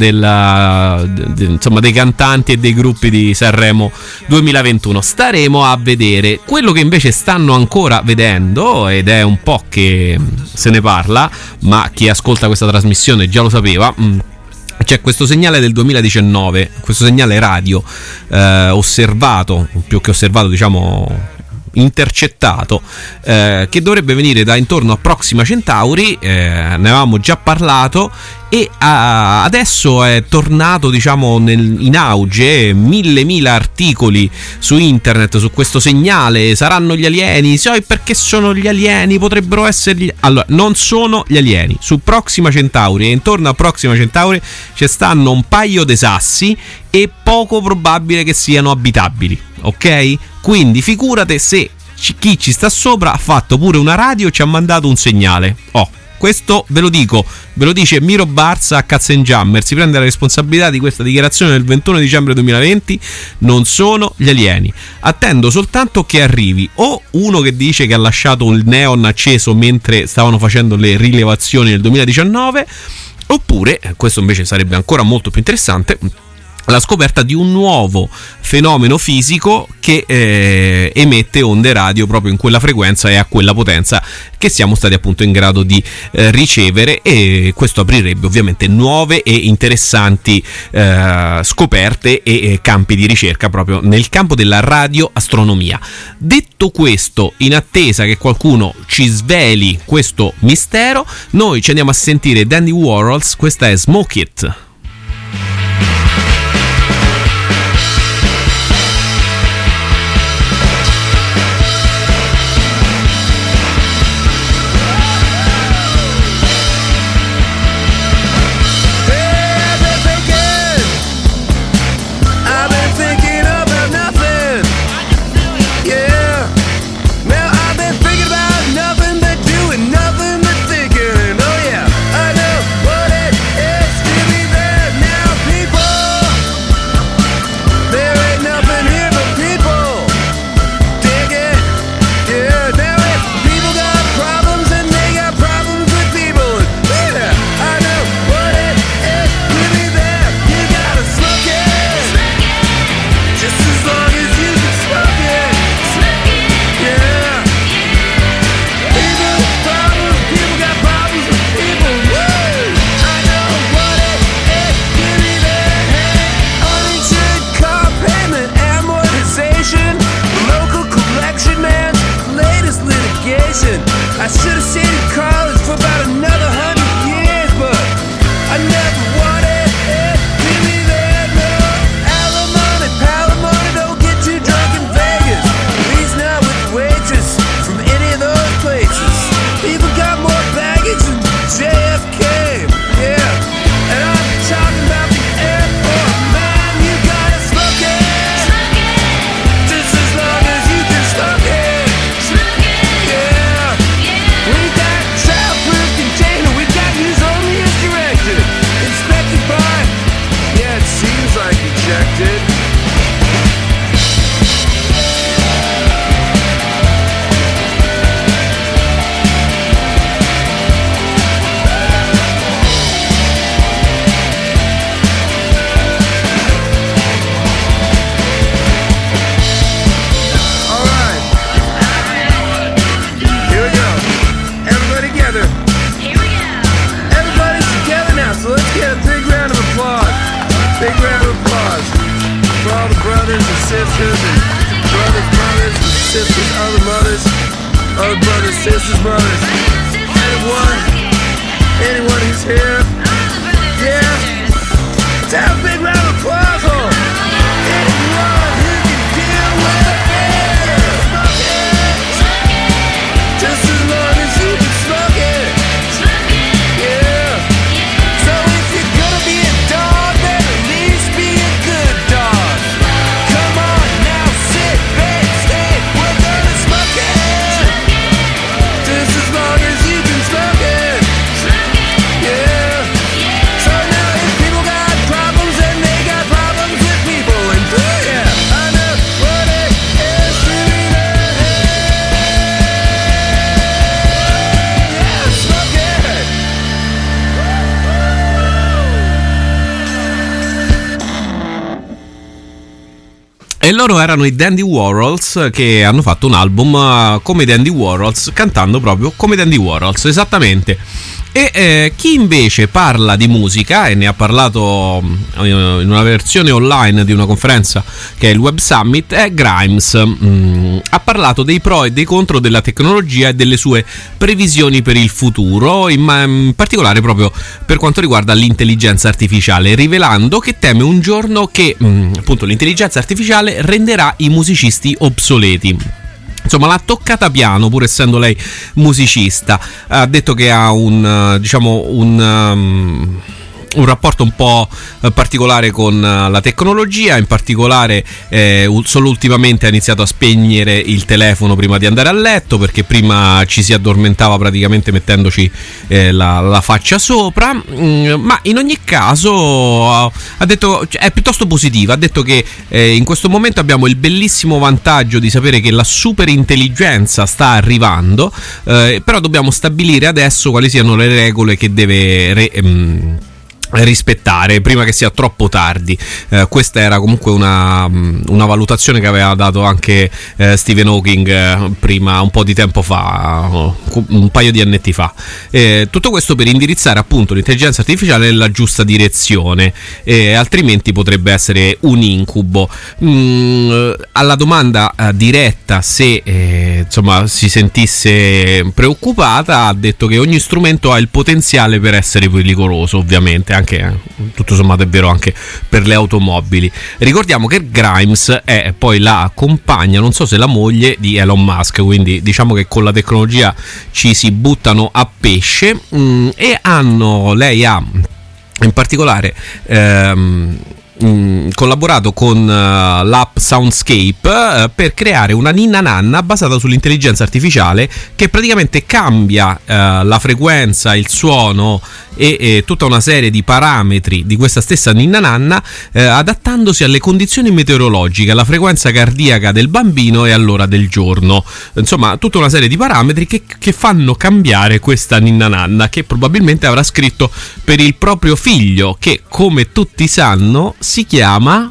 insomma, dei cantanti e dei gruppi di Sanremo 2021. Staremo a vedere. Quello che invece stanno ancora vedendo, ed è un po' che se ne parla, ma chi ascolta questa trasmissione già lo sapeva, c'è questo segnale del 2019, questo segnale radio osservato, più che osservato diciamo intercettato, che dovrebbe venire da intorno a Proxima Centauri, ne avevamo già parlato e adesso è tornato diciamo in auge, mille articoli su internet su questo segnale. Saranno gli alieni? Sai perché sono gli alieni? Potrebbero essergli... Allora, non sono gli alieni. Su Proxima Centauri e intorno a Proxima Centauri ci stanno un paio di sassi e poco probabile che siano abitabili, ok? Quindi figurate se chi ci sta sopra ha fatto pure una radio e ci ha mandato un segnale. Questo ve lo dico, ve lo dice Miro Barza a Katzenjammer, si prende la responsabilità di questa dichiarazione del 21 dicembre 2020, non sono gli alieni. Attendo soltanto che arrivi o uno che dice che ha lasciato il neon acceso mentre stavano facendo le rilevazioni nel 2019, oppure, questo invece sarebbe ancora molto più interessante, la scoperta di un nuovo fenomeno fisico che emette onde radio proprio in quella frequenza e a quella potenza che siamo stati appunto in grado di ricevere, e questo aprirebbe ovviamente nuove e interessanti scoperte e campi di ricerca proprio nel campo della radioastronomia. Detto questo, in attesa che qualcuno ci sveli questo mistero, noi ci andiamo a sentire Dandy Warhols, questa è Smoke It. Nothing but thinking, oh yeah, I know what it is to be there. mothers and sisters and brothers, mothers and sisters, other mothers, other brothers, sisters, mothers. Anyone who's here, yeah, let's have a big round of applause for anyone who can deal with it. Smoke it, just as long as you can smoke it. Yeah. So if you're gonna be a dog, then at least be a good dog. Come on now, sit back, stay. We're gonna smoke it, just as long as you can smoke it. Yeah. So now if people got problems, then they got problems with people. And yeah, I know what it is to be there. Yeah, smoke it. E loro erano i Dandy Warhols, che hanno fatto un album come i Dandy Warhols, cantando proprio come i Dandy Warhols, esattamente. E chi invece parla di musica, e ne ha parlato in una versione online di una conferenza che è il Web Summit, è Grimes. Ha parlato dei pro e dei contro della tecnologia e delle sue previsioni per il futuro, in particolare proprio per quanto riguarda l'intelligenza artificiale, rivelando che teme un giorno che appunto l'intelligenza artificiale renderà i musicisti obsoleti. Insomma, l'ha toccata piano, pur essendo lei musicista. Ha detto che ha un rapporto un po' particolare con la tecnologia, in particolare solo ultimamente ha iniziato a spegnere il telefono prima di andare a letto, perché prima ci si addormentava praticamente mettendoci la faccia sopra, ma in ogni caso ha detto è piuttosto positiva. Ha detto che in questo momento abbiamo il bellissimo vantaggio di sapere che la superintelligenza sta arrivando, però dobbiamo stabilire adesso quali siano le regole che deve rispettare prima che sia troppo tardi. Questa era comunque una valutazione che aveva dato anche Stephen Hawking prima, un po' di tempo fa, un paio di annetti fa. Tutto questo per indirizzare appunto l'intelligenza artificiale nella giusta direzione, altrimenti potrebbe essere un incubo. Alla domanda diretta se insomma si sentisse preoccupata, ha detto che ogni strumento ha il potenziale per essere pericoloso, ovviamente, anche tutto sommato è vero anche per le automobili. Ricordiamo che Grimes è poi la compagna, non so se la moglie, di Elon Musk, quindi diciamo che con la tecnologia ci si buttano a pesce, e lei ha in particolare collaborato con l'app Soundscape per creare una ninna nanna basata sull'intelligenza artificiale, che praticamente cambia la frequenza, il suono e tutta una serie di parametri di questa stessa ninna nanna, adattandosi alle condizioni meteorologiche, alla frequenza cardiaca del bambino e all'ora del giorno. Insomma, tutta una serie di parametri che fanno cambiare questa ninna nanna, che probabilmente avrà scritto per il proprio figlio, che come tutti sanno si chiama...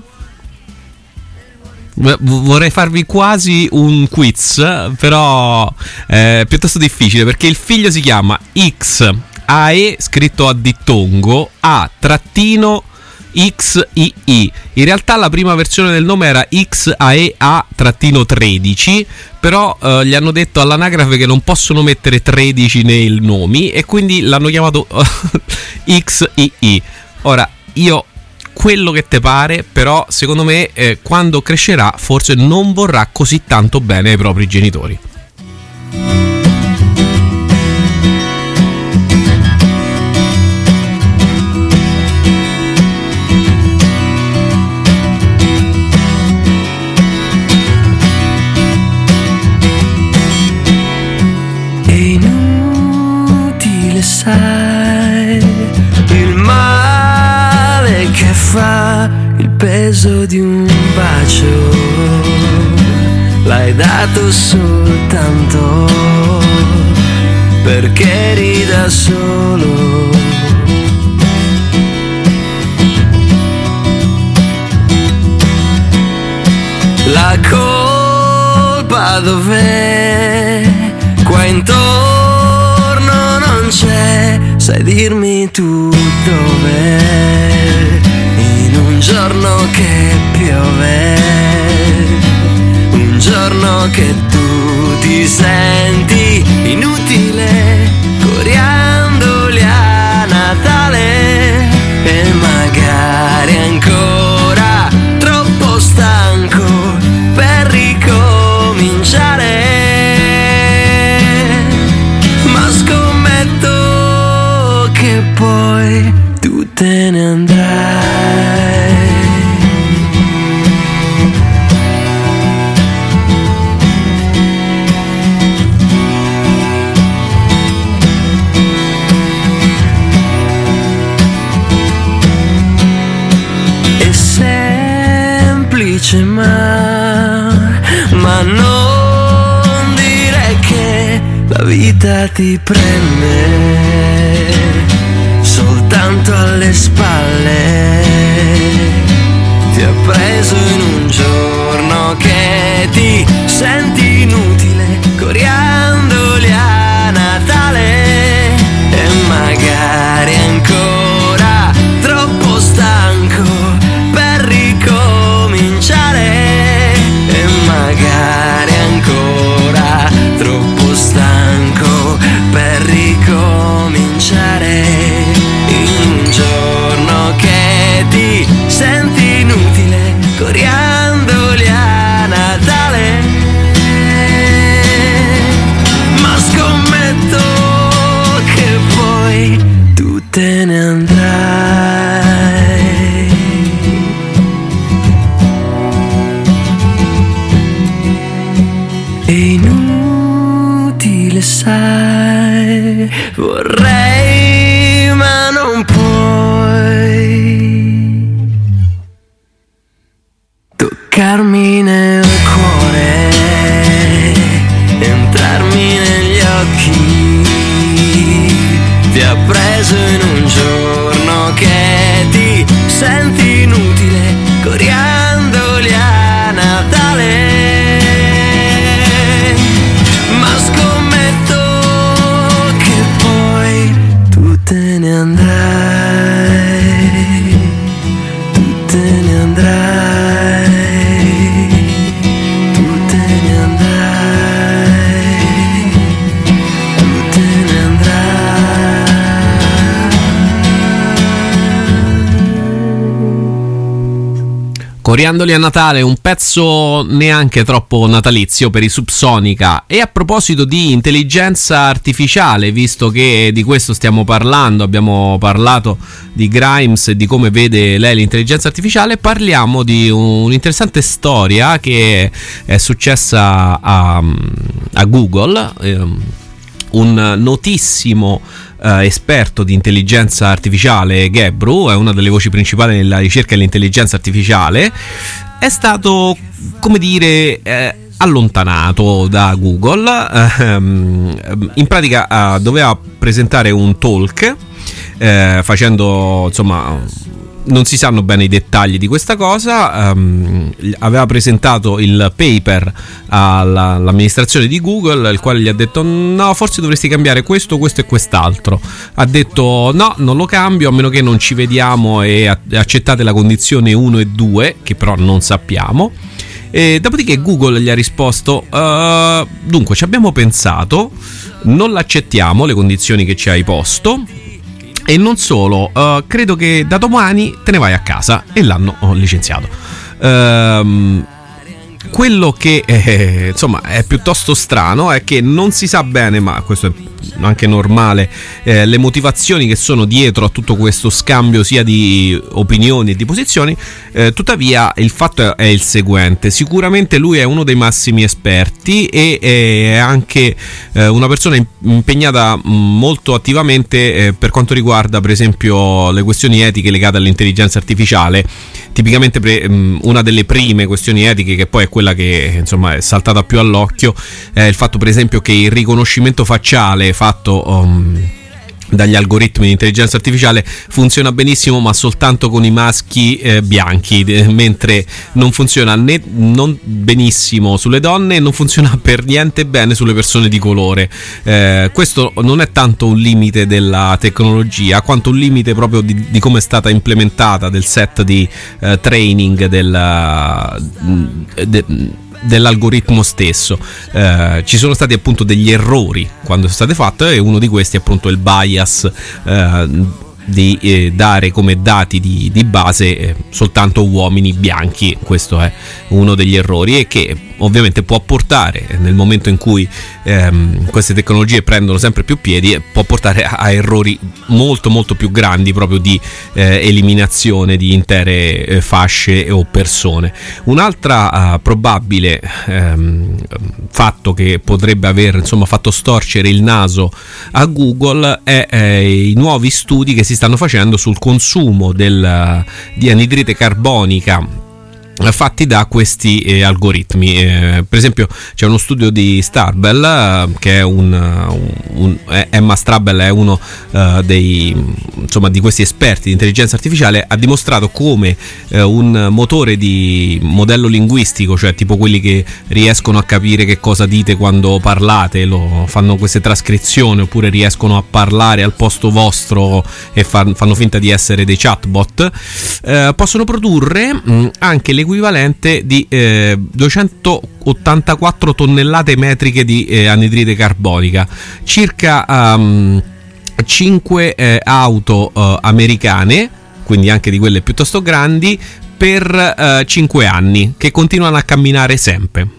Vorrei farvi quasi un quiz, però è piuttosto difficile, perché il figlio si chiama XAE, scritto a dittongo, A-XII. In realtà la prima versione del nome era XAEA-13, però gli hanno detto all'anagrafe che non possono mettere 13 nei nomi, e quindi l'hanno chiamato XII. Ora, io... quello che te pare, però secondo me quando crescerà forse non vorrà così tanto bene ai propri genitori. È inutile, sai, il male che fa il peso di un bacio, l'hai dato soltanto perché eri da solo. La colpa dov'è? Qua intorno non c'è, sai dirmi tu dov'è? In un un giorno che piove, un giorno che tu ti senti inutile, coriandoli a Natale e magari ancora troppo stanco per ricominciare, ma scommetto che poi tu te ne andrai. È semplice ma non dire che la vita ti prende soltanto alle spalle, ti ha preso in un giorno che ti senti inutile, coriandoli a Natale e magari ancora troppo stanco per ricominciare, e magari ancora troppo stanco per ricominciare, in un giorno che ti senti inutile, coriandoli a Natale, ma scommetto che poi tu te ne andrai. È inutile, sai, vorrei ma non puoi toccarmi nel cuore, entrarmi negli occhi, ti ha preso in un giorno che ti senti inutile, coriandoli a Natale, ma scommetto che poi tu te ne andrai, tu te ne andrai, tu te ne andrai, tu te ne andrai. Coriandoli a Natale, un pezzo neanche troppo natalizio per i Subsonica. E a proposito di intelligenza artificiale, visto che di questo stiamo parlando, abbiamo parlato di Grimes e di come vede lei l'intelligenza artificiale, parliamo di un'interessante storia che è successa a Google. Un notissimo esperto di intelligenza artificiale, Gebru, è una delle voci principali nella ricerca dell'intelligenza artificiale, è stato, come dire, allontanato da Google. In pratica doveva presentare un talk facendo, insomma, non si sanno bene i dettagli di questa cosa. Aveva presentato il paper all'amministrazione di Google, il quale gli ha detto no, forse dovresti cambiare questo, questo e quest'altro. Ha detto no, non lo cambio a meno che non ci vediamo e accettate la condizione 1 e 2, che però non sappiamo. E dopodiché Google gli ha risposto dunque ci abbiamo pensato, non l'accettiamo le condizioni che ci hai posto, e non solo, credo che da domani te ne vai a casa, e l'hanno licenziato. Quello che insomma è piuttosto strano è che non si sa bene, ma questo è anche normale, le motivazioni che sono dietro a tutto questo scambio sia di opinioni e di posizioni. Tuttavia il fatto è il seguente: sicuramente lui è uno dei massimi esperti e è anche una persona impegnata molto attivamente per quanto riguarda per esempio le questioni etiche legate all'intelligenza artificiale. Tipicamente una delle prime questioni etiche, che poi è quella che insomma è saltata più all'occhio, è il fatto per esempio che il riconoscimento facciale fatto dagli algoritmi di intelligenza artificiale funziona benissimo, ma soltanto con i maschi bianchi, mentre non funziona non benissimo sulle donne e non funziona per niente bene sulle persone di colore. Questo non è tanto un limite della tecnologia quanto un limite proprio di come è stata implementata, del set di training dell'algoritmo stesso. Ci sono stati appunto degli errori quando è stato fatto, e uno di questi è appunto il bias di dare come dati di base soltanto uomini bianchi. Questo è uno degli errori, e che ovviamente può portare, nel momento in cui queste tecnologie prendono sempre più piedi, può portare a errori molto molto più grandi, proprio di eliminazione di intere fasce o persone. Un'altra probabile fatto che potrebbe aver fatto storcere il naso a Google è i nuovi studi che si stanno facendo sul consumo di anidride carbonica fatti da questi algoritmi. Per esempio c'è uno studio di Starbell, che è Emma Starbell è uno di questi esperti di intelligenza artificiale, ha dimostrato come un motore di modello linguistico, cioè tipo quelli che riescono a capire che cosa dite quando parlate, fanno queste trascrizioni, oppure riescono a parlare al posto vostro e fanno finta di essere dei chatbot, possono produrre anche l'equivalente di 284 tonnellate metriche di anidride carbonica, circa 5 auto americane, quindi anche di quelle piuttosto grandi, per 5 anni, che continuano a camminare sempre.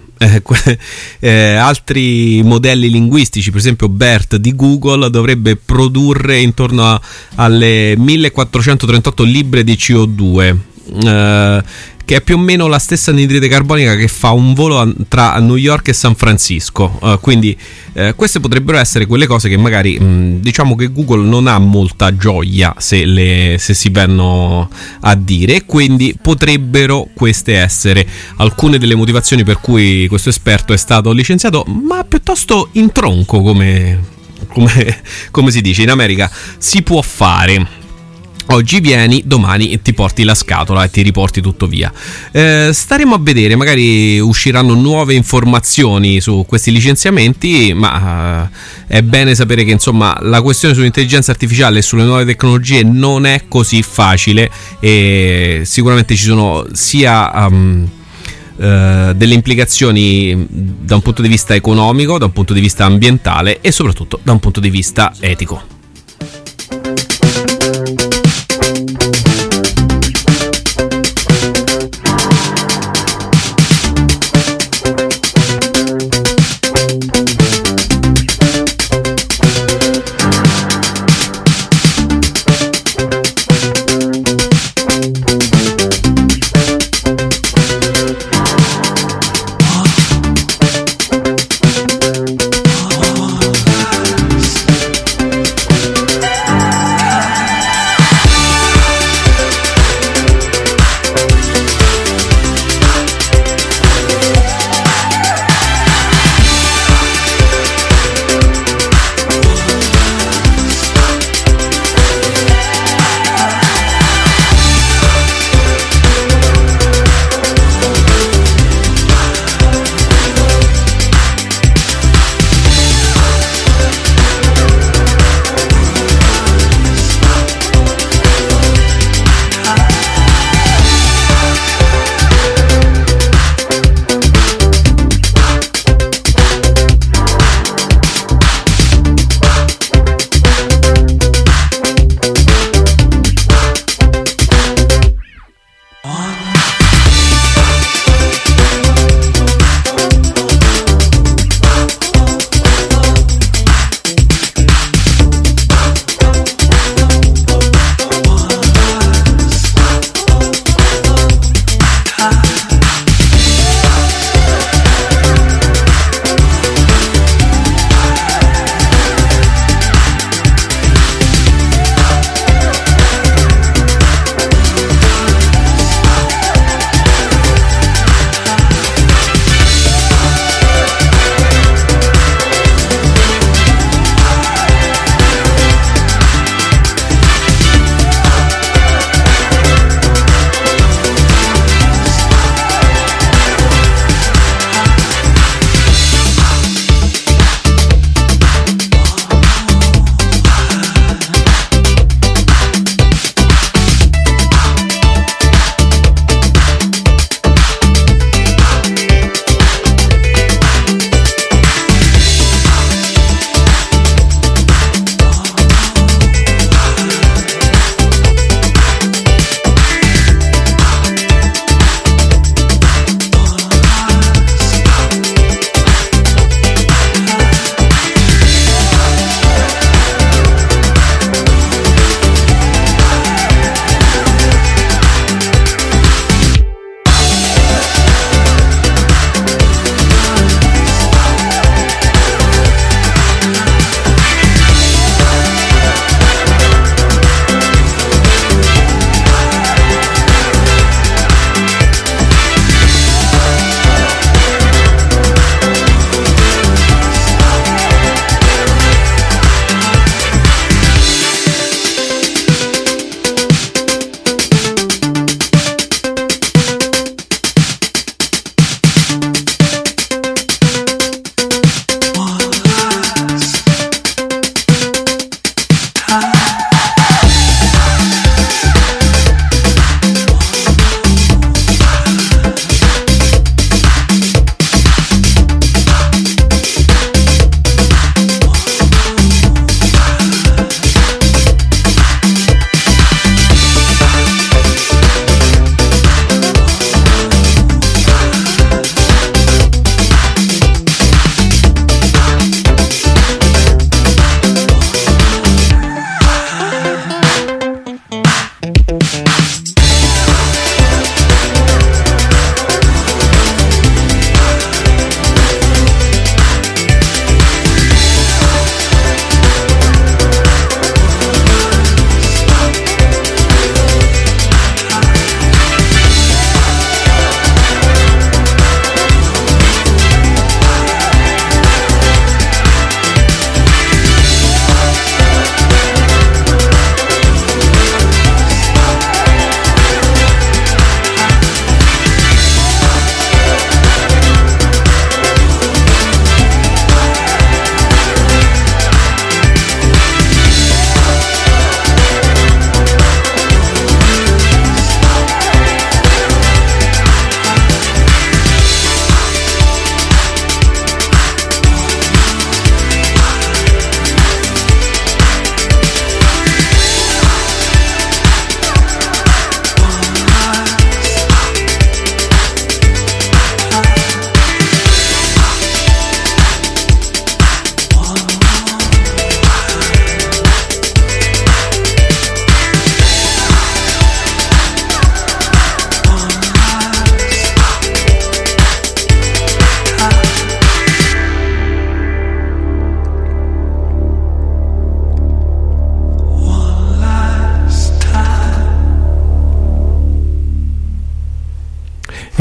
Altri modelli linguistici, per esempio BERT di Google, dovrebbe produrre intorno alle 1438 libbre di CO2, che è più o meno la stessa anidride carbonica che fa un volo tra New York e San Francisco. Quindi queste potrebbero essere quelle cose che magari diciamo che Google non ha molta gioia se si vanno a dire, e quindi potrebbero queste essere alcune delle motivazioni per cui questo esperto è stato licenziato, ma piuttosto in tronco, come si dice in America. Si può fare. Oggi vieni, domani ti porti la scatola e ti riporti tutto via. Staremo a vedere, magari usciranno nuove informazioni su questi licenziamenti, ma è bene sapere che la questione sull'intelligenza artificiale e sulle nuove tecnologie non è così facile, e sicuramente ci sono sia delle implicazioni da un punto di vista economico, da un punto di vista ambientale e soprattutto da un punto di vista etico.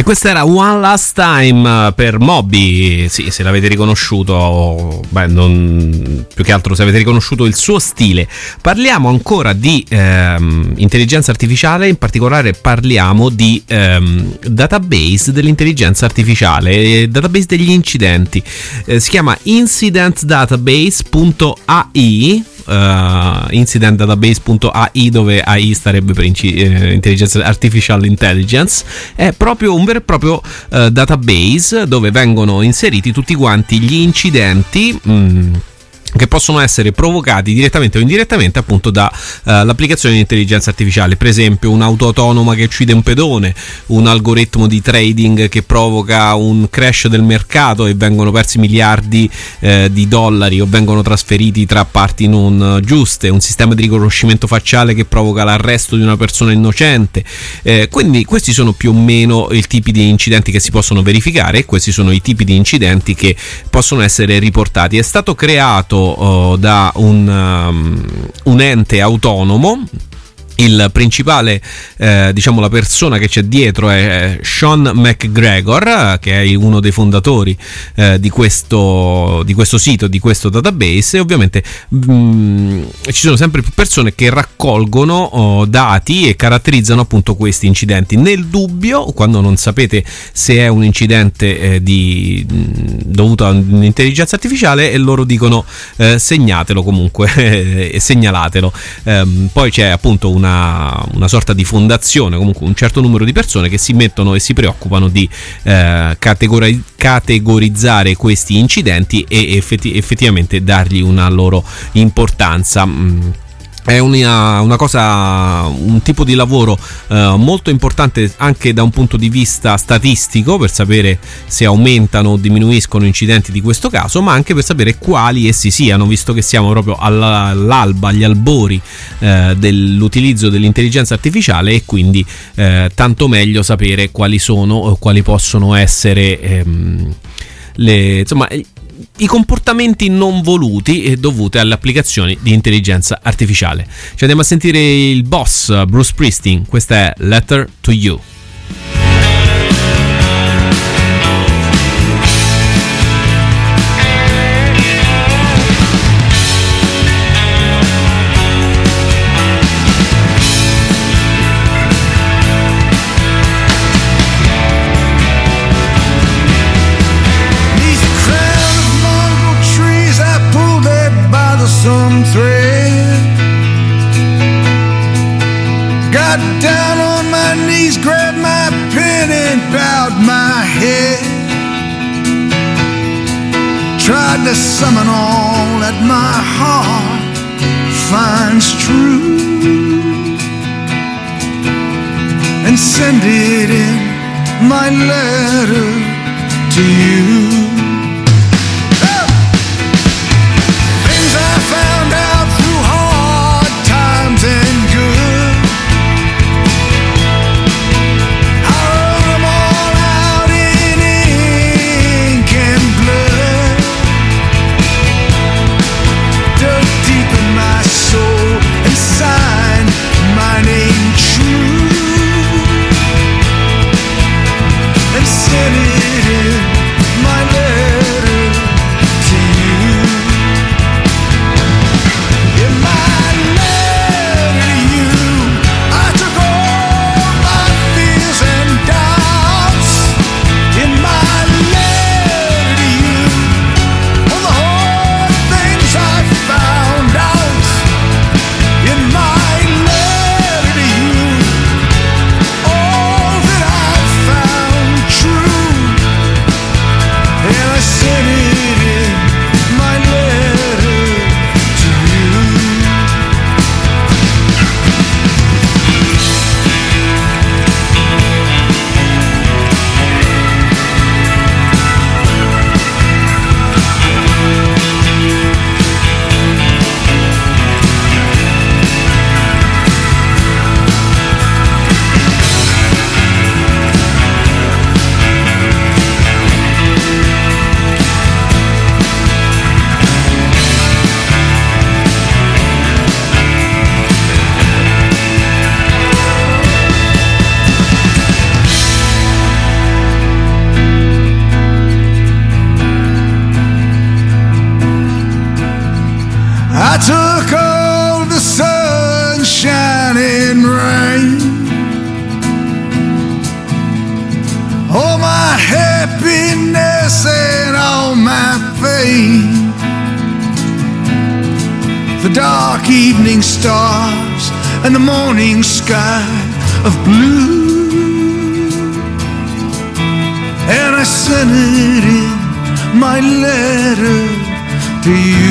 Questa era One Last Time per Moby. Sì, se l'avete riconosciuto, più che altro se avete riconosciuto il suo stile. Parliamo ancora di intelligenza artificiale, in particolare parliamo di database dell'intelligenza artificiale, database degli incidenti. Si chiama incidentdatabase.ai, incidentdatabase.ai, dove AI starebbe per intelligenza artificial intelligence. È proprio un vero e proprio database dove vengono inseriti tutti quanti gli incidenti che possono essere provocati direttamente o indirettamente appunto da l'applicazione di intelligenza artificiale. Per esempio un'auto autonoma che uccide un pedone, un algoritmo di trading che provoca un crash del mercato e vengono persi miliardi di dollari o vengono trasferiti tra parti non giuste, un sistema di riconoscimento facciale che provoca l'arresto di una persona innocente. Quindi questi sono più o meno i tipi di incidenti che si possono verificare, e questi sono i tipi di incidenti che possono essere riportati. È stato creato da un ente autonomo. Il principale, diciamo, la persona che c'è dietro è Sean McGregor, che è uno dei fondatori di questo sito, di questo database, e ovviamente ci sono sempre più persone che raccolgono dati e caratterizzano appunto questi incidenti. Nel dubbio, quando non sapete se è un incidente dovuto a un'intelligenza artificiale, e loro dicono segnatelo comunque e segnalatelo. Poi c'è appunto una sorta di fondazione, comunque un certo numero di persone che si mettono e si preoccupano di categorizzare questi incidenti e effettivamente dargli una loro importanza. È una cosa, un tipo di lavoro molto importante anche da un punto di vista statistico, per sapere se aumentano o diminuiscono incidenti di questo caso, ma anche per sapere quali essi siano, visto che siamo proprio all'alba, agli albori dell'utilizzo dell'intelligenza artificiale, e quindi tanto meglio sapere quali sono o quali possono essere i comportamenti non voluti e dovuti alle applicazioni di intelligenza artificiale. Ci andiamo a sentire il boss Bruce Springsteen. Questa è Letter to You. Some thread. Got down on my knees, grabbed my pen and bowed my head. Tried to summon all that my heart finds true, and send it in my letter to you. Found out through hard times and good, I wrote them all out in ink and blood, dug deep in my soul and signed my name true, and sent it in my letter. rain, the dark evening stars and the morning sky of blue. And I sent it in my letter to you.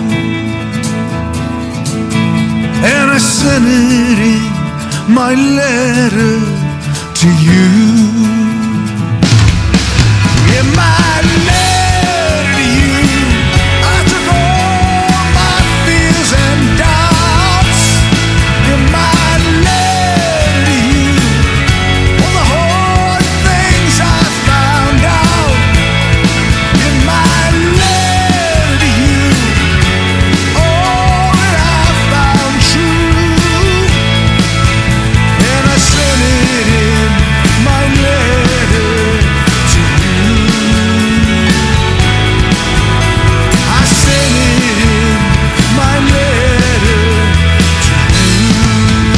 And I sent it in my letter to you. In my letter to you, I took all my fears and doubts. In my letter to you, all the hard things I found out. In my letter to you, all that I found true. And I sent it in my letter to you. I sent it in my letter to you.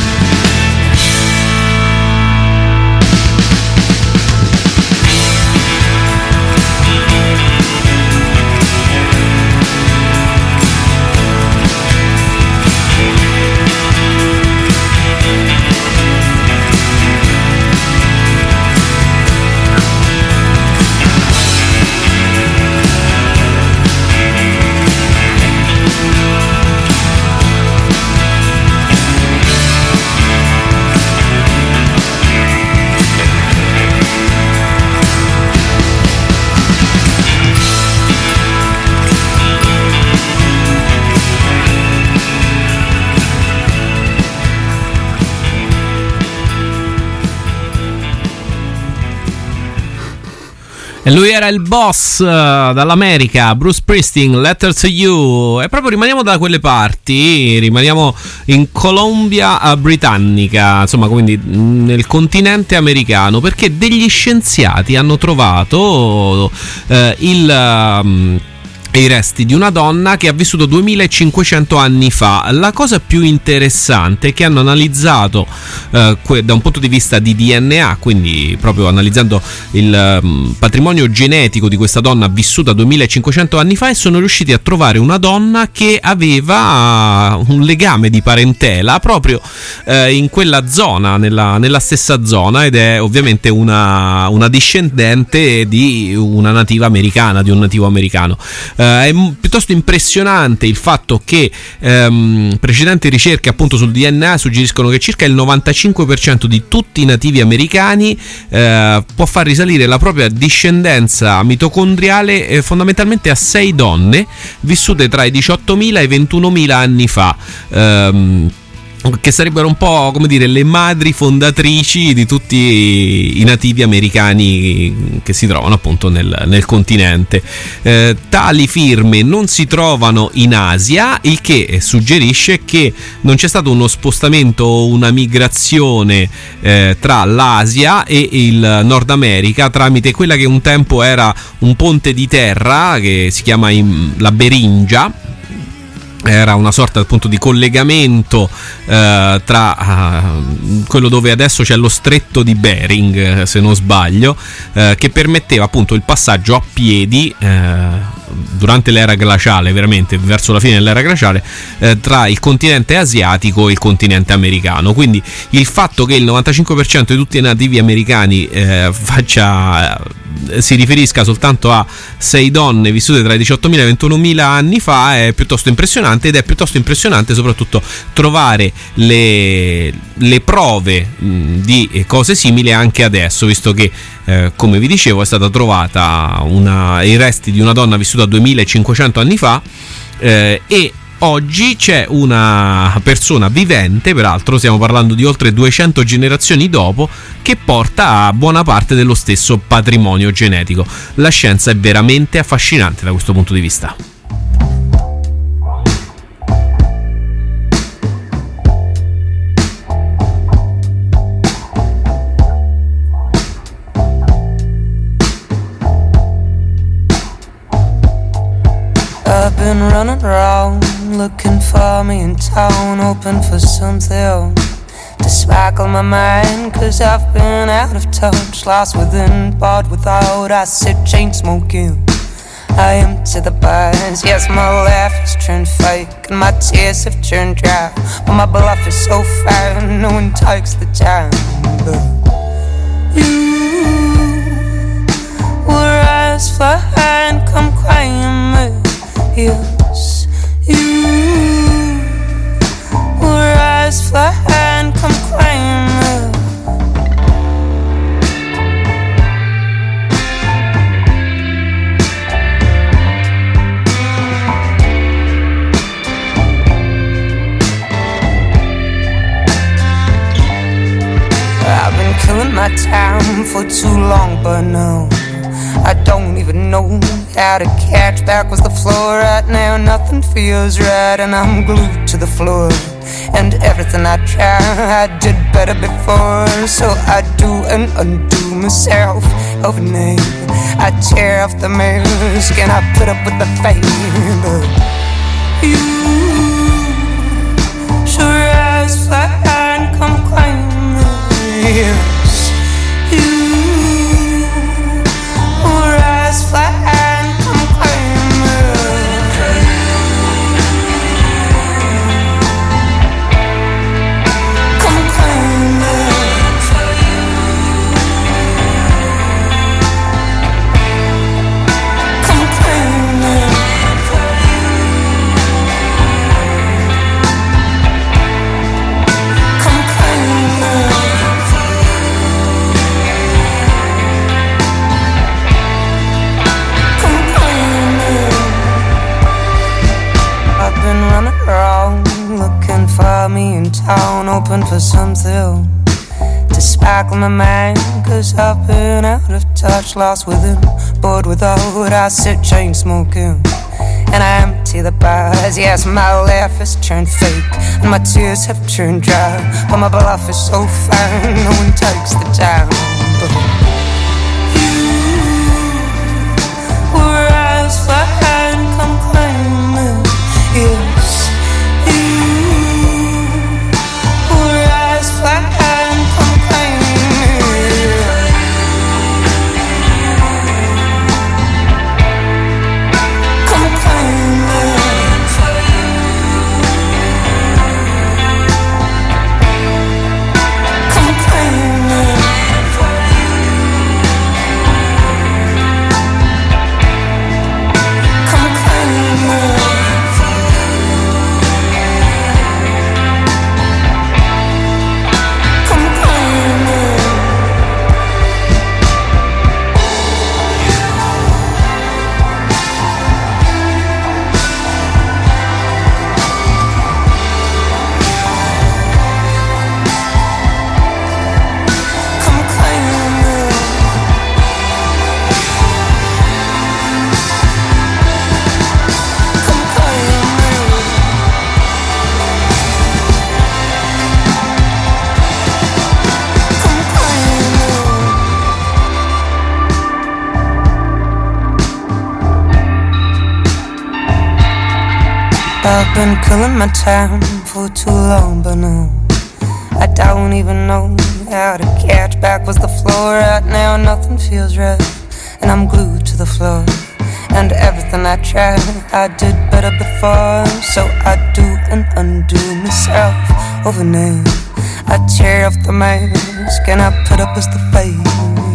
E lui era il boss dall'America, Bruce Springsteen, Letter to You. E proprio rimaniamo da quelle parti, rimaniamo in Columbia Britannica, insomma, quindi nel continente americano, perché degli scienziati hanno trovato i resti di una donna che ha vissuto 2500 anni fa. La cosa più interessante è che hanno analizzato da un punto di vista di DNA, quindi proprio analizzando il patrimonio genetico di questa donna vissuta 2500 anni fa, e sono riusciti a trovare una donna che aveva un legame di parentela proprio in quella zona, nella stessa zona, ed è ovviamente una discendente di una nativa americana, di un nativo americano. È piuttosto impressionante il fatto che precedenti ricerche appunto sul DNA suggeriscono che circa il 95% di tutti i nativi americani può far risalire la propria discendenza mitocondriale fondamentalmente a 6 donne vissute tra i 18.000 e i 21.000 anni fa, che sarebbero un po', come dire, le madri fondatrici di tutti i nativi americani che si trovano appunto nel continente. Tali firme non si trovano in Asia, il che suggerisce che non c'è stato uno spostamento o una migrazione tra l'Asia e il Nord America tramite quella che un tempo era un ponte di terra che si chiama la Beringia. Era una sorta appunto di collegamento tra quello dove adesso c'è lo stretto di Bering, se non sbaglio, che permetteva appunto il passaggio a piedi durante l'era glaciale, veramente verso la fine dell'era glaciale, tra il continente asiatico e il continente americano. Quindi il fatto che il 95% di tutti i nativi americani si riferisca soltanto a 6 donne vissute tra i 18.000 e i 21.000 anni fa è piuttosto impressionante, ed è piuttosto impressionante soprattutto trovare le prove di cose simili anche adesso, visto che come vi dicevo è stata trovata i resti di una donna vissuta 2500 anni fa, e oggi c'è una persona vivente, peraltro stiamo parlando di oltre 200 generazioni dopo, che porta a buona parte dello stesso patrimonio genetico. La scienza è veramente affascinante da questo punto di vista. I've been running around looking for me in town, hoping for something to sparkle my mind, 'cause I've been out of touch, lost within, bored without. I sit chain smoking I empty the bars. Yes, my laugh has turned fake and my tears have turned dry. But my bluff is so fine, no one takes the time. But you were eyes fly high and come crying me. Yes, you were eyes fly high and come crying me. I've been killing my time for too long, but no, I don't even know how to catch back with the floor right now. Nothing feels right and I'm glued to the floor. And everything I try, I did better before. So I do and undo myself overnight. I tear off the mask and I put up with the fake. But you sure as fly high and come climb. Yes, you will rise, fly and come climb. Come climb. Come climb. Come climb. I've been running around looking for me in town, hoping for something to sparkle my mind. Cause I've been out of touch, lost within, bored without. I sit chain smoking and I empty the bars. Yes, my laugh has turned fake and my tears have turned dry. But my bluff is so fine, no one takes the time. But you were eyes fly high and come climb me. Yes, you were eyes fly high and come climb me. Come climb me. Come climb me. Come climb me. I've been killing my time for too long, but no, I don't even know how to catch back with the floor right now. Nothing feels right and I'm glued to the floor. And everything I try, I did better before. So I do and undo myself overnight. I tear off the mask and I put up as the fake.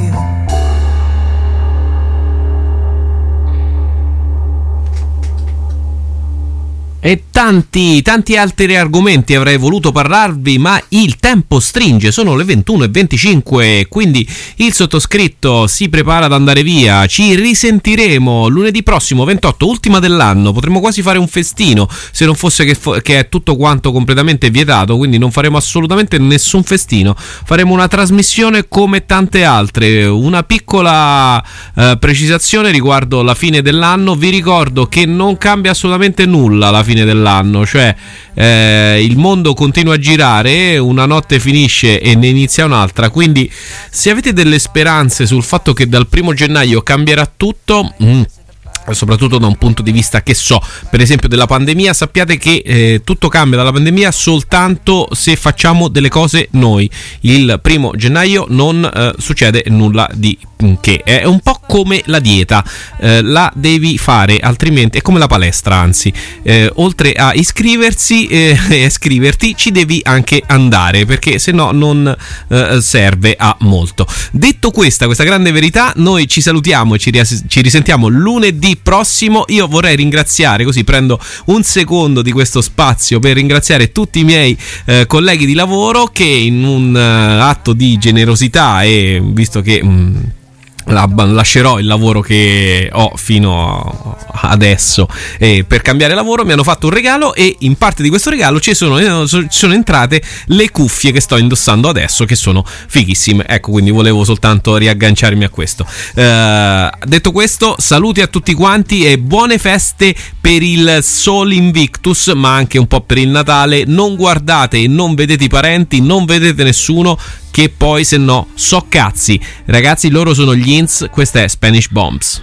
E tanti altri argomenti avrei voluto parlarvi, ma il tempo stringe, sono le 21:25, quindi il sottoscritto si prepara ad andare via. Ci risentiremo lunedì prossimo, 28, ultima dell'anno. Potremmo quasi fare un festino, se non fosse che è tutto quanto completamente vietato, quindi non faremo assolutamente nessun festino. Faremo una trasmissione come tante altre. Una piccola precisazione riguardo la fine dell'anno: vi ricordo che non cambia assolutamente nulla alla fine dell'anno, cioè il mondo continua a girare, una notte finisce e ne inizia un'altra, quindi se avete delle speranze sul fatto che dal 1° gennaio cambierà tutto, soprattutto da un punto di vista, che so, per esempio della pandemia. Sappiate che tutto cambia dalla pandemia soltanto se facciamo delle cose noi. Il 1 gennaio non succede nulla di che, è un po' come la dieta, la devi fare, altrimenti è come la palestra, anzi, oltre a iscriversi e iscriverti ci devi anche andare, perché se no non serve a molto. Detto questa grande verità, noi ci salutiamo e ci risentiamo lunedì prossimo. Io vorrei ringraziare, così prendo un secondo di questo spazio per ringraziare tutti i miei colleghi di lavoro che, in un atto di generosità, e visto che lascerò il lavoro che ho fino adesso per cambiare lavoro, mi hanno fatto un regalo, e in parte di questo regalo ci sono entrate le cuffie che sto indossando adesso, che sono fighissime. Ecco, quindi volevo soltanto riagganciarmi a questo. Detto questo, saluti a tutti quanti e buone feste per il Sol Invictus, ma anche un po' per il Natale. Non guardate e non vedete i parenti, non vedete nessuno, che poi se no so cazzi. Ragazzi, loro sono gli Ins, questa è Spanish Bombs.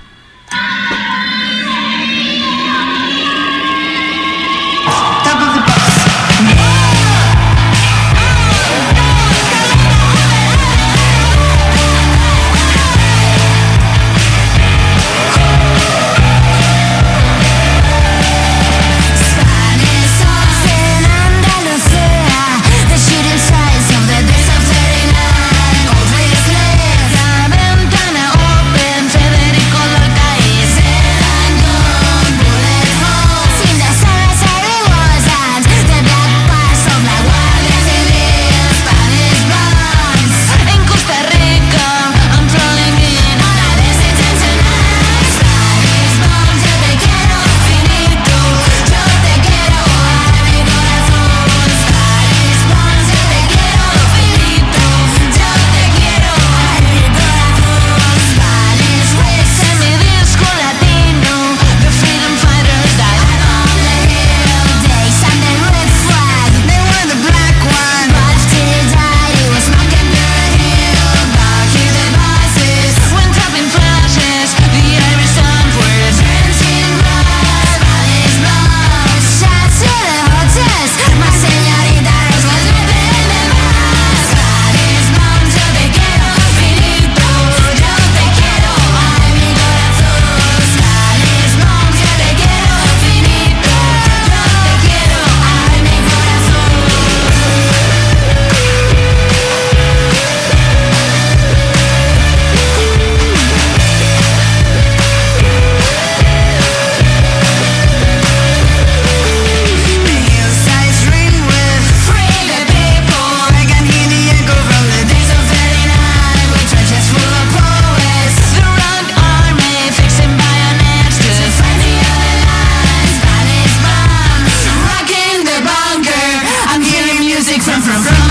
From